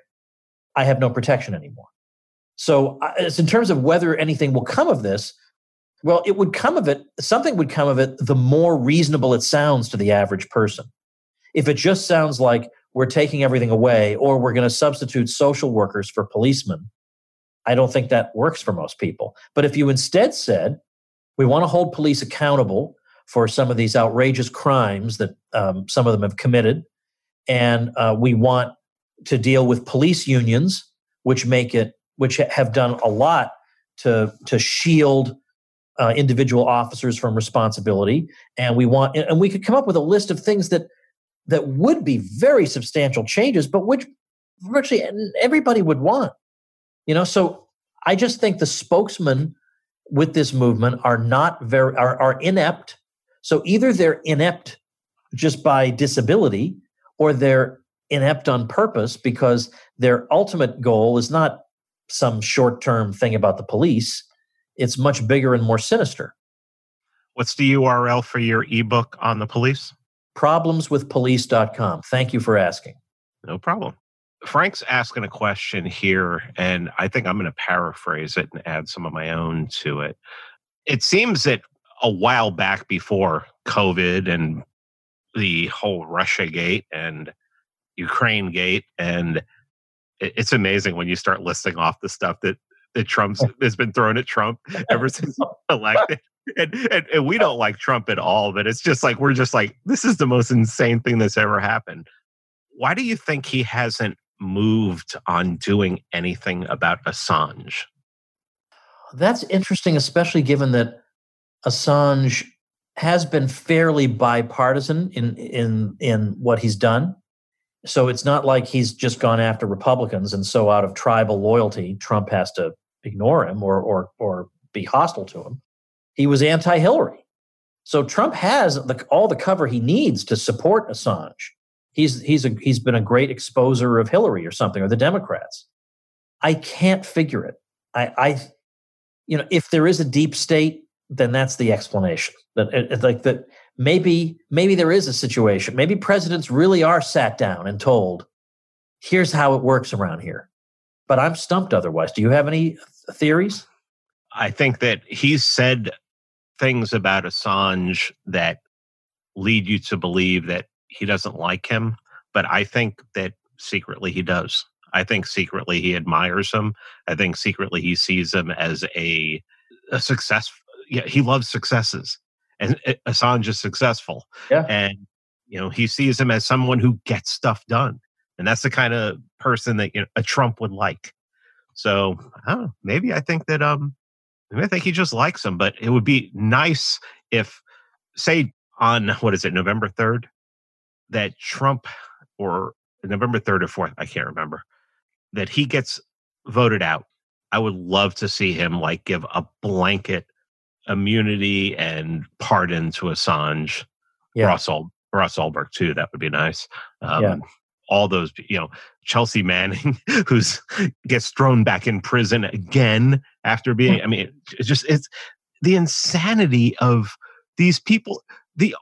I have no protection anymore. So uh, it's in terms of whether anything will come of this, well, it would come of it, something would come of it the more reasonable it sounds to the average person. If it just sounds like we're taking everything away or we're going to substitute social workers for policemen, I don't think that works for most people. But if you instead said, we want to hold police accountable for some of these outrageous crimes that um, some of them have committed, and uh, we want to deal with police unions, which make it, which have done a lot to to shield uh, individual officers from responsibility, and we want, and we could come up with a list of things that that would be very substantial changes, but which virtually everybody would want. You know, so I just think the spokesmen with this movement are not very are, are inept. So either they're inept just by disability, or they're inept on purpose because their ultimate goal is not some short-term thing about the police. It's much bigger and more sinister. What's the U R L for your ebook on the police? problems with police dot com. Thank you for asking. No problem. Frank's asking a question here, and I think I'm going to paraphrase it and add some of my own to it. It seems that a while back before COVID and the whole Russia gate and Ukraine gate, and it's amazing when you start listing off the stuff that, that Trump has been thrown at Trump ever since elected. And, and, and we don't like Trump at all, but it's just like, we're just like, this is the most insane thing that's ever happened. Why do you think he hasn't moved on doing anything about Assange? That's interesting, especially given that Assange has been fairly bipartisan in in in what he's done. So it's not like he's just gone after Republicans, and so out of tribal loyalty, Trump has to ignore him or or or be hostile to him. He was anti-Hillary. So Trump has the, all the cover he needs to support Assange. He's he's a, he's been a great exposer of Hillary or something, or the Democrats. I can't figure it. I, I you know, if there is a deep state, then that's the explanation. That it, it, like that maybe maybe there is a situation. Maybe presidents really are sat down and told, "Here's how it works around here." But I'm stumped otherwise. Do you have any theories? I think that he's said things about Assange that lead you to believe that he doesn't like him, but I think that secretly he does. I think secretly he admires him. I think secretly he sees him as a, a success. Yeah, he loves successes, and Assange is successful. Yeah, and you know he sees him as someone who gets stuff done, and that's the kind of person that you know, a Trump would like. So I don't know. Maybe I think that um, maybe I think he just likes him. But it would be nice if, say, on what is it, November third, that Trump, or November third or fourth, I can't remember, that he gets voted out. I would love to see him like give a blanket immunity and pardon to Assange. Yeah. Ross, Ul- Ross Ulbricht too. That would be nice. Um, yeah. All those, you know, Chelsea Manning, who's gets thrown back in prison again after being. I mean, it's just it's the insanity of these people. The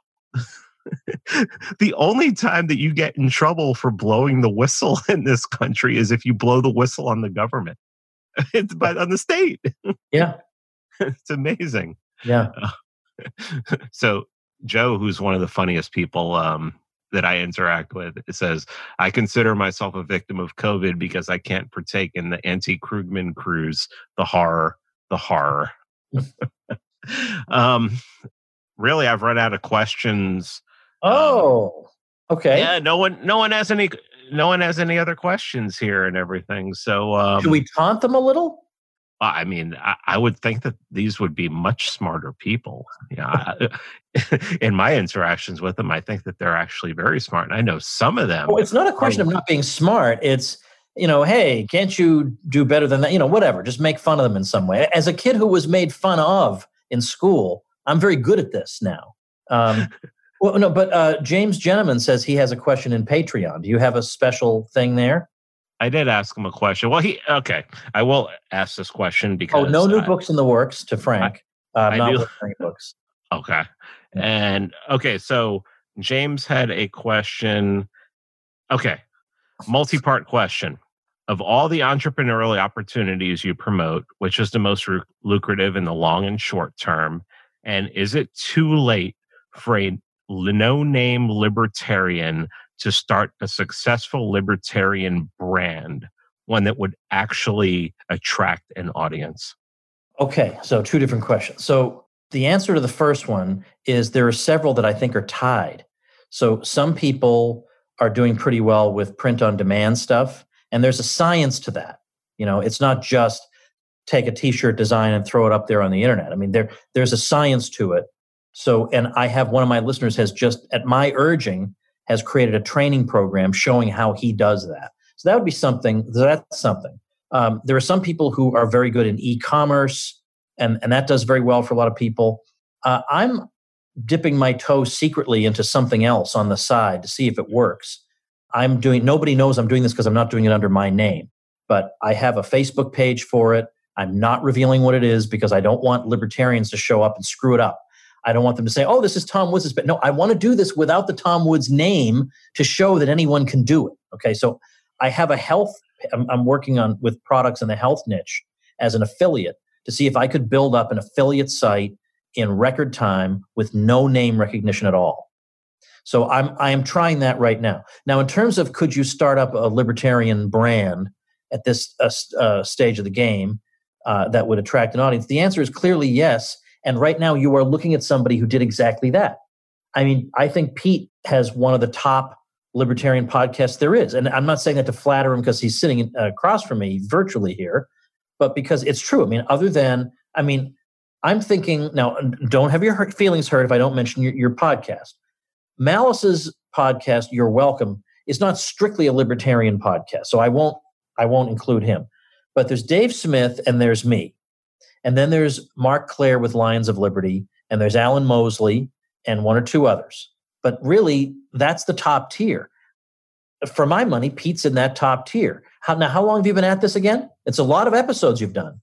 the only time that you get in trouble for blowing the whistle in this country is if you blow the whistle on the government. It's but on the state. Yeah. It's amazing. Yeah. Uh, so Joe, who's one of the funniest people um, that I interact with, says, I consider myself a victim of COVID because I can't partake in the anti-Krugman cruise. The horror, the horror. um, really, I've run out of questions. Oh, okay. Yeah, no one, no one has any, no one has any other questions here and everything. So, um, should we taunt them a little? I mean, I, I would think that these would be much smarter people. Yeah, in my interactions with them, I think that they're actually very smart, and I know some of them. Well, it's not a question are, of not being smart. It's, you know, hey, can't you do better than that? You know, whatever. Just make fun of them in some way. As a kid who was made fun of in school, I'm very good at this now. Um, well, no, but uh, James Gentleman says he has a question in Patreon. Do you have a special thing there? I did ask him a question. Well, he okay. I will ask this question because oh, no new I, books in the works to Frank. I, uh, I'm not working on books. Okay, and okay. So James had a question. Okay, multi-part question. Of all the entrepreneurial opportunities you promote, which is the most r- lucrative in the long and short term? And is it too late for a no-name libertarian to start a successful libertarian brand, one that would actually attract an audience? Okay, so two different questions. So the answer to the first one is there are several that I think are tied. So some people are doing pretty well with print on demand stuff, and there's a science to that. You know, it's not just take a t-shirt design and throw it up there on the internet. I mean, there there's a science to it. So, and I have one of my listeners has just, at my urging, has created a training program showing how he does that. So that would be something, that's something. Um, there are some people who are very good in e-commerce, and, and that does very well for a lot of people. Uh, I'm dipping my toe secretly into something else on the side to see if it works. I'm doing, nobody knows I'm doing this because I'm not doing it under my name, but I have a Facebook page for it. I'm not revealing what it is because I don't want libertarians to show up and screw it up. I don't want them to say, oh, this is Tom Woods' but no, I want to do this without the Tom Woods name to show that anyone can do it. Okay, so I have a health, I'm, I'm working on with products in the health niche as an affiliate to see if I could build up an affiliate site in record time with no name recognition at all. So I'm I am trying that right now. Now, in terms of could you start up a libertarian brand at this uh, uh, stage of the game uh, that would attract an audience, the answer is clearly yes. And right now you are looking at somebody who did exactly that. I mean, I think Pete has one of the top libertarian podcasts there is. And I'm not saying that to flatter him because he's sitting across from me virtually here, but because it's true. I mean, other than, I mean, I'm thinking, now, don't have your hurt feelings hurt if I don't mention your, your podcast. Malice's podcast, You're Welcome, is not strictly a libertarian podcast. So I won't, I won't include him. But there's Dave Smith and there's me. And then there's Mark Claire with Lions of Liberty, and there's Alan Mosley and one or two others. But really, that's the top tier. For my money, Pete's in that top tier. How, now, how long have you been at this again? It's a lot of episodes you've done.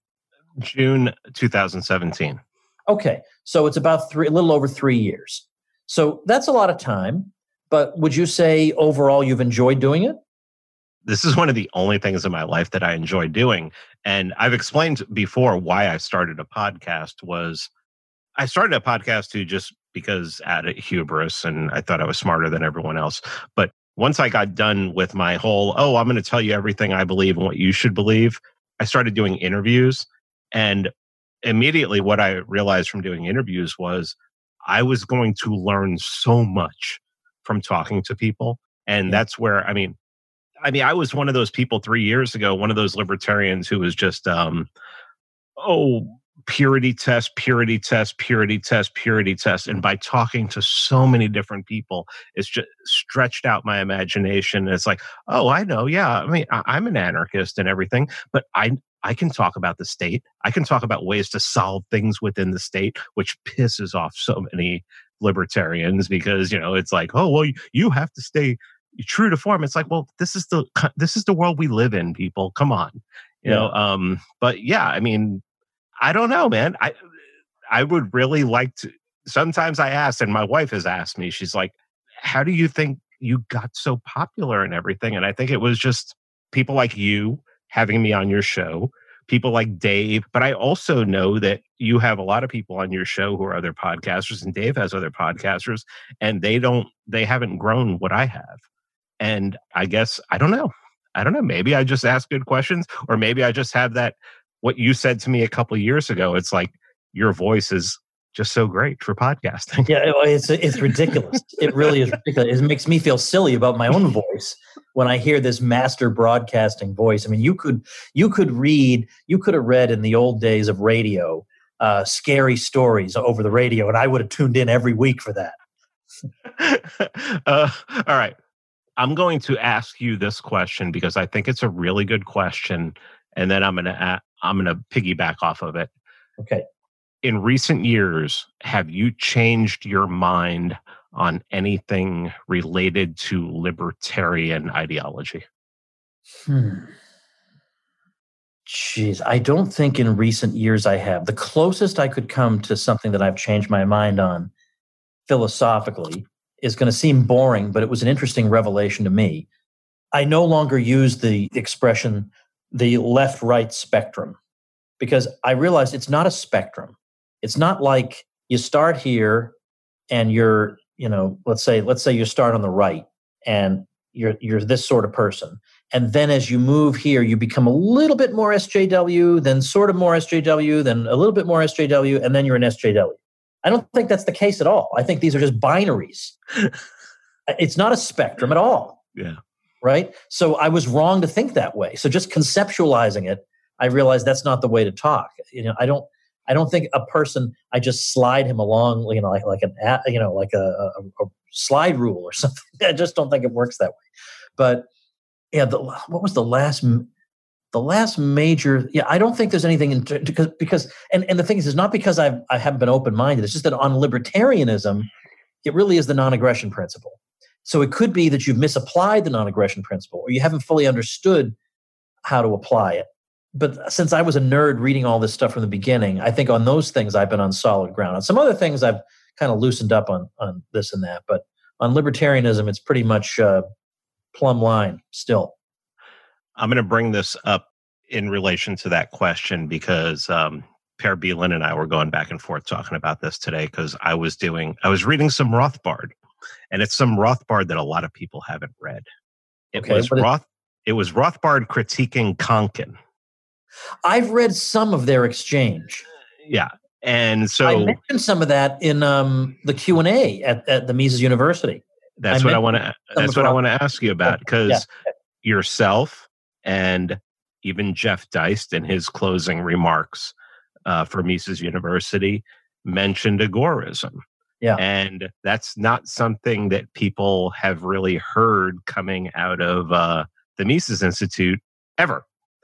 June twenty seventeen. Okay, so it's about three, a little over three years. So that's a lot of time. But would you say overall you've enjoyed doing it? This is one of the only things in my life that I enjoy doing. And I've explained before why I started a podcast was I started a podcast too just because out of hubris and I thought I was smarter than everyone else. But once I got done with my whole, oh, I'm going to tell you everything I believe and what you should believe, I started doing interviews. And immediately what I realized from doing interviews was I was going to learn so much from talking to people. And yeah. that's where, I mean, I mean, I was one of those people three years ago, one of those libertarians who was just, um, oh, purity test, purity test, purity test, purity test. And by talking to so many different people, it's just stretched out my imagination. It's like, oh, I know. Yeah. I mean, I, I'm an anarchist and everything, but I, I can talk about the state. I can talk about ways to solve things within the state, which pisses off so many libertarians because, you know, it's like, oh, well, you, you have to stay true to form. It's like, well, this is the this is the world we live in, people. Come on, you yeah. know. Um, but yeah, I mean, I don't know, man. I I would really like to. Sometimes I ask, and my wife has asked me. She's like, "How do you think you got so popular and everything?" And I think it was just people like you having me on your show, people like Dave. But I also know that you have a lot of people on your show who are other podcasters, and Dave has other podcasters, and they don't, they haven't grown what I have. And I guess, I don't know. I don't know. Maybe I just ask good questions, or maybe I just have that, what you said to me a couple of years ago. It's like, your voice is just so great for podcasting. Yeah, it's it's ridiculous. It really is ridiculous. It makes me feel silly about my own voice when I hear this master broadcasting voice. I mean, you could you could read, you could have read in the old days of radio, uh, scary stories over the radio, and I would have tuned in every week for that. uh, all right. I'm going to ask you this question because I think it's a really good question, and then I'm going to I'm going to piggyback off of it. Okay. In recent years, have you changed your mind on anything related to libertarian ideology? Hmm. Jeez, I don't think in recent years I have. The closest I could come to something that I've changed my mind on philosophically is going to seem boring, but it was an interesting revelation to me. I no longer use the expression, the left-right spectrum, because I realized it's not a spectrum. It's not like you start here and you're you know, let's say let's say you start on the right and you're you're this sort of person. And then as you move here, you become a little bit more S J W, then sort of more S J W, then a little bit more S J W, and then you're an S J W. I don't think that's the case at all. I think these are just binaries. It's not a spectrum at all. Yeah. Right? So I was wrong to think that way. So just conceptualizing it, I realized that's not the way to talk. You know, I don't I don't think a person, I just slide him along, you know, like, like an, you know, like a, a, a slide rule or something. I just don't think it works that way. But yeah, the, what was the last, the last major? Yeah, I don't think there's anything in, because because and, and the thing is, it's not because I've I haven't been open minded. It's just that on libertarianism, it really is the non-aggression principle. So it could be that you've misapplied the non-aggression principle, or you haven't fully understood how to apply it. But since I was a nerd reading all this stuff from the beginning, I think on those things I've been on solid ground. On some other things I've kind of loosened up on on this and that, but on libertarianism, it's pretty much uh, plumb line still. I'm going to bring this up in relation to that question because um, Per Belin and I were going back and forth talking about this today because I was doing, I was reading some Rothbard, and it's some Rothbard that a lot of people haven't read. It Okay, was but it- Roth, it was Rothbard critiquing Konkin. I've read some of their exchange. Yeah, and so I mentioned some of that in um, the Q and A at, at the Mises University. that's I what I mentioned want to. some That's of what I Roth- want to ask you about because Yeah. yourself and even Jeff Deist in his closing remarks uh, for Mises University mentioned agorism. Yeah. And that's not something that people have really heard coming out of uh, the Mises Institute ever.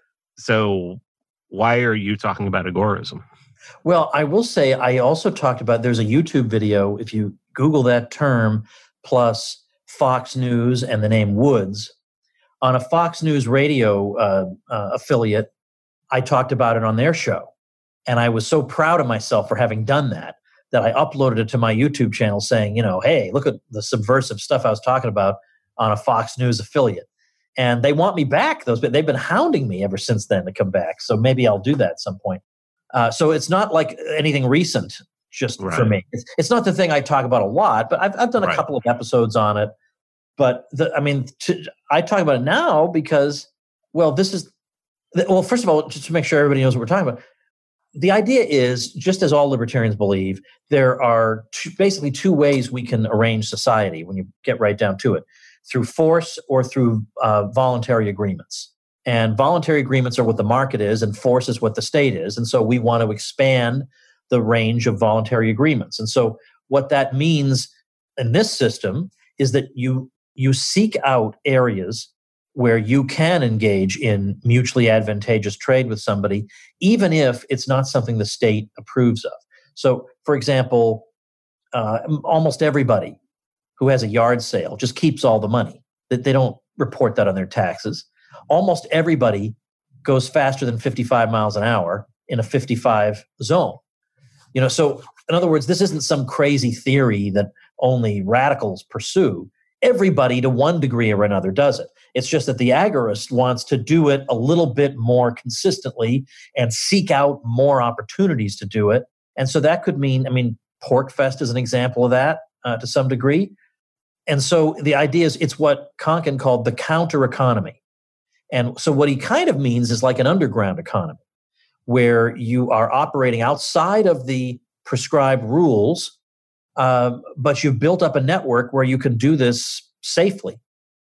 So why are you talking about agorism? Well, I will say I also talked about, there's a YouTube video, if you Google that term plus Fox News and the name Woods, on a Fox News radio uh, uh, affiliate, I talked about it on their show. And I was so proud of myself for having done that, that I uploaded it to my YouTube channel saying, you know, hey, look at the subversive stuff I was talking about on a Fox News affiliate. And they want me back. Those, but they've been hounding me ever since then to come back. So maybe I'll do that at some point. Uh, so it's not like anything recent, just Right. for me. It's, it's not the thing I talk about a lot, but I've I've done a Right. couple of episodes on it. But the, I mean, to, I talk about it now because, well, this is, well, first of all, just to make sure everybody knows what we're talking about. The idea is, just as all libertarians believe, there are two, basically two ways we can arrange society when you get right down to it, through force or through uh, voluntary agreements. And voluntary agreements are what the market is, and force is what the state is. And so we want to expand the range of voluntary agreements. And so what that means in this system is that you you seek out areas where you can engage in mutually advantageous trade with somebody, even if it's not something the state approves of. So, for example, uh, almost everybody who has a yard sale just keeps all the money. That they don't report that on their taxes. Almost everybody goes faster than fifty-five miles an hour in a fifty-five zone. You know, so in other words, this isn't some crazy theory that only radicals pursue. Everybody, to one degree or another, does it. It's just that the agorist wants to do it a little bit more consistently and seek out more opportunities to do it. And so that could mean, I mean, PorcFest is an example of that uh, to some degree. And so the idea is, it's what Konkin called the counter economy. And so what he kind of means is like an underground economy, where you are operating outside of the prescribed rules, um, but you've built up a network where you can do this safely.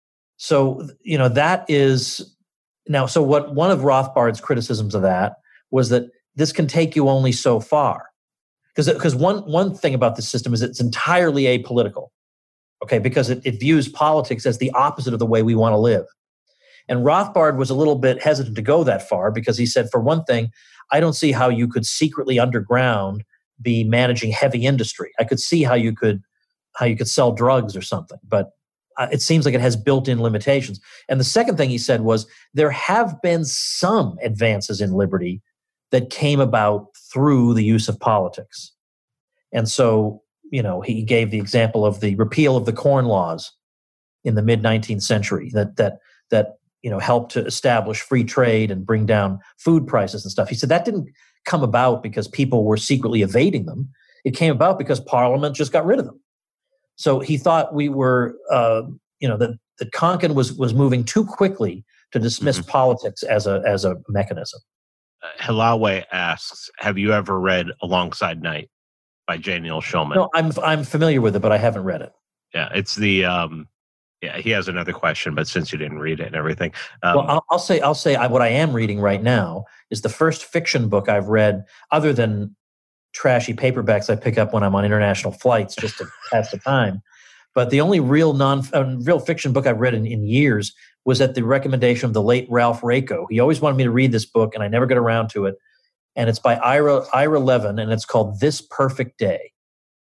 So, you know, that is now, so what one of Rothbard's criticisms of that was that this can take you only so far. Because because one, one thing about this system is it's entirely apolitical, okay, because it, it views politics as the opposite of the way we want to live. And Rothbard was a little bit hesitant to go that far because he said, for one thing, I don't see how you could secretly underground be managing heavy industry. I could see how you could how you could sell drugs or something, but uh, it seems like it has built-in limitations. And the second thing he said was, there have been some advances in liberty that came about through the use of politics. And so, you know, he gave the example of the repeal of the Corn Laws in the mid-nineteenth century that that that you know, helped to establish free trade and bring down food prices and stuff. He said that didn't come about because people were secretly evading them. It came about because Parliament just got rid of them. So he thought we were, uh, you know, that that Konkin was was moving too quickly to dismiss mm-hmm. politics as a as a mechanism. Uh, Hilawe asks, "Have you ever read Alongside Night by J. Neil Schulman?" No, I'm I'm familiar with it, but I haven't read it. Yeah, it's the um, yeah. He has another question, but since you didn't read it and everything, um, well, I'll, I'll say I'll say I, what I am reading right now is the first fiction book I've read, other than trashy paperbacks I pick up when I'm on international flights just to pass the time. But the only real non uh, real fiction book I've read in, in years was at the recommendation of the late Ralph Raico. He always wanted me to read this book, and I never got around to it. And it's by Ira Ira Levin, and it's called This Perfect Day.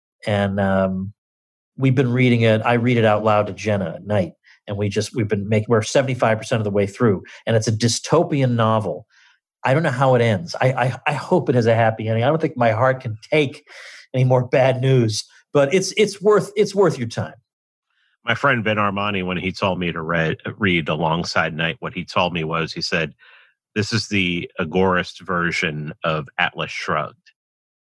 And um, we've been reading it. I read it out loud to Jenna at night, and we just we've been making. We're seventy-five percent of the way through, and it's a dystopian novel. I don't know how it ends. I, I I hope it has a happy ending. I don't think my heart can take any more bad news, but it's it's worth it's worth your time. My friend Ben Armani, when he told me to read read Alongside Night, what he told me was, he said, "This is the agorist version of Atlas Shrugged."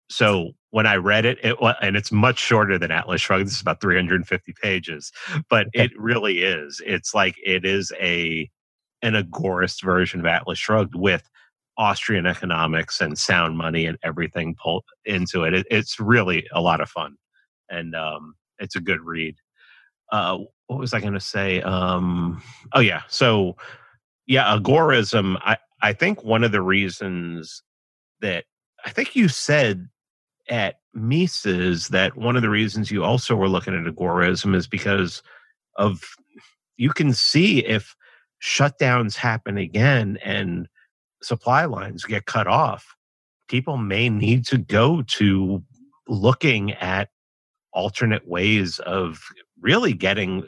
So when I read it, it and it's much shorter than Atlas Shrugged. This is about three hundred fifty pages, but okay. It really is. It's like it is a an agorist version of Atlas Shrugged with Austrian economics and sound money and everything pulled into it. it it's really a lot of fun, and um, it's a good read. Uh, what was I going to say? Um, oh yeah, so yeah, agorism. I I think one of the reasons that I think you said at Mises that one of the reasons you also were looking at agorism is because of you can see if shutdowns happen again and supply lines get cut off, people may need to go to looking at alternate ways of really getting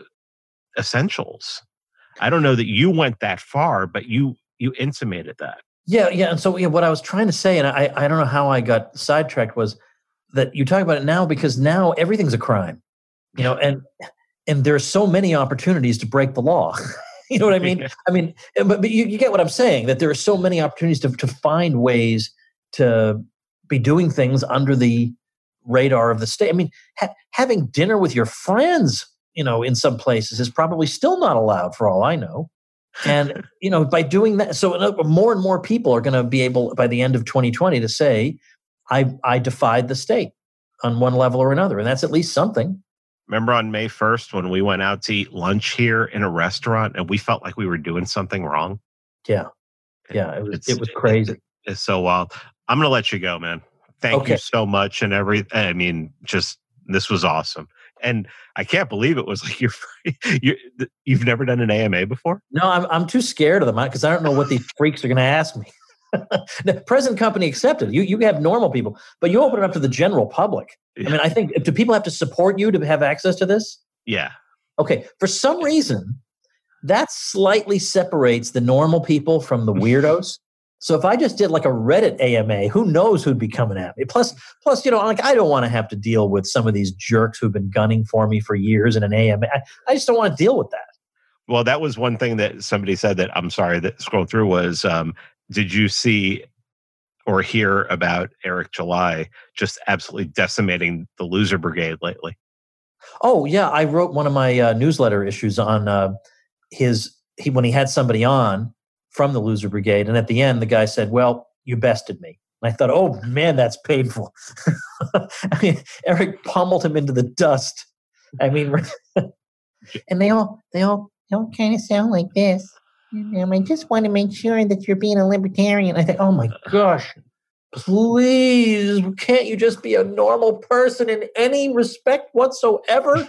essentials. I don't know that you went that far, but you you intimated that. Yeah, yeah. And so yeah, what I was trying to say, and I, I don't know how I got sidetracked, was that you talk about it now because now everything's a crime. You know, and and there's so many opportunities to break the law. You know what I mean? I mean, but, but you, you get what I'm saying, that there are so many opportunities to, to find ways to be doing things under the radar of the state. I mean, ha- having dinner with your friends, you know, in some places is probably still not allowed for all I know. And, you know, by doing that, so more and more people are going to be able by the end of twenty twenty to say, I, I defied the state on one level or another. And that's at least something. Remember on May first when we went out to eat lunch here in a restaurant and we felt like we were doing something wrong? Yeah. Yeah. It was, it's, it was crazy. It, it's so wild. I'm going to let you go, man. Thank okay. you so much. And every, I mean, just, this was awesome. And I can't believe it was like, you're, you're you've never done an A M A before? No, I'm, I'm too scared of them because I don't know what these freaks are going to ask me. The present company accepted. You you have normal people, but you open it up to the general public. Yeah. I mean, I think, do people have to support you to have access to this? Yeah. Okay. For some reason, that slightly separates the normal people from the weirdos. So if I just did like a Reddit A M A, who knows who'd be coming at me? Plus, plus, you know, like I don't want to have to deal with some of these jerks who've been gunning for me for years in an A M A. I, I just don't want to deal with that. Well, that was one thing that somebody said that I'm sorry that scrolled through was, um, did you see or hear about Eric July just absolutely decimating the loser brigade lately? Oh yeah, I wrote one of my uh, newsletter issues on uh, his he when he had somebody on from the loser brigade, and at the end the guy said, "Well, you bested me." And I thought, "Oh man, that's painful." I mean, Eric pummeled him into the dust. I mean, and they all they all they all kind of sound like this. Um, I just want to make sure that you're being a libertarian. I think, oh my gosh, please, can't you just be a normal person in any respect whatsoever?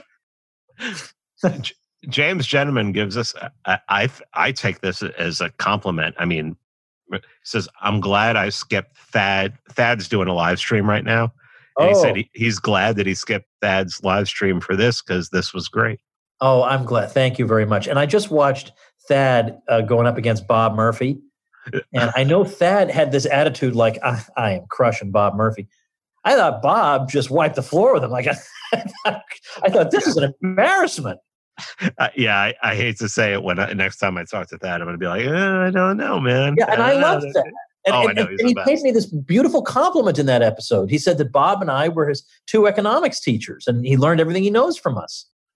James Gentleman gives us, I, I, I take this as a compliment. I mean, he says, I'm glad I skipped Thad. Thad's doing a live stream right now. And oh. He said he, he's glad that he skipped Thad's live stream for this because this was great. Oh, I'm glad. Thank you very much. And I just watched Thad uh, going up against Bob Murphy. And I know Thad had this attitude like, I, I am crushing Bob Murphy. I thought Bob just wiped the floor with him. Like, I, thought, I thought this is an embarrassment. Uh, yeah, I, I hate to say it when I, next time I talk to Thad, I'm going to be like, eh, I don't know, man. Yeah, and I, I love that. And, oh, and, I know, and he best. paid me this beautiful compliment in that episode. He said that Bob and I were his two economics teachers, and he learned everything he knows from us.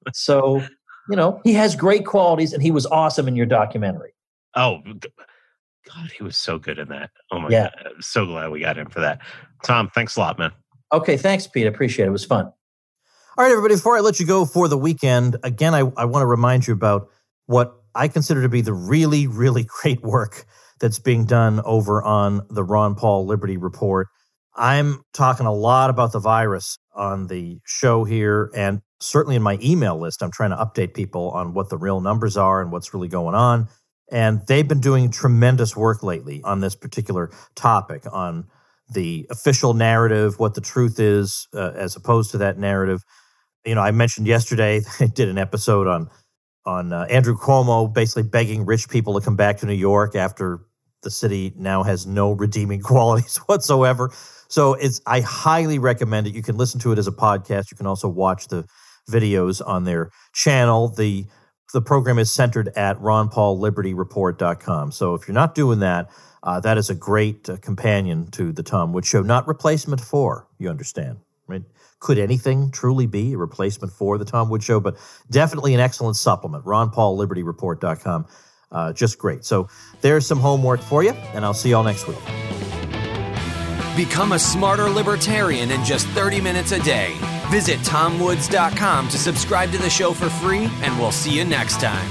So, you know, he has great qualities, and he was awesome in your documentary. Oh, God, he was so good in that. Oh, my Yeah. God. I'm so glad we got him for that. Tom, thanks a lot, man. Okay, thanks, Pete. I appreciate it. It was fun. All right, everybody, before I let you go for the weekend, again, I, I want to remind you about what I consider to be the really, really great work that's being done over on the Ron Paul Liberty Report. I'm talking a lot about the virus on the show here, and certainly in my email list, I'm trying to update people on what the real numbers are and what's really going on. And they've been doing tremendous work lately on this particular topic, on the official narrative, what the truth is, uh, as opposed to that narrative. You know, I mentioned yesterday, they did an episode on on uh, Andrew Cuomo basically begging rich people to come back to New York after the city now has no redeeming qualities whatsoever. So it's I highly recommend it. You can listen to it as a podcast. You can also watch the videos on their channel. The the program is centered at ron paul liberty report dot com. So if you're not doing that, uh, that is a great uh, companion to the Tom Woods Show, not replacement for, you understand, right? Could anything truly be a replacement for the Tom Woods Show? But definitely an excellent supplement, ron paul liberty report dot com. Uh, just great. So there's some homework for you, and I'll see you all next week. Become a smarter libertarian in just thirty minutes a day. Visit tom woods dot com to subscribe to the show for free, and we'll see you next time.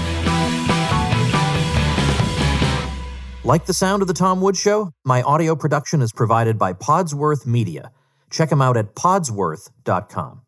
Like the sound of the Tom Woods Show? My audio production is provided by Podsworth Media. Check them out at podsworth dot com.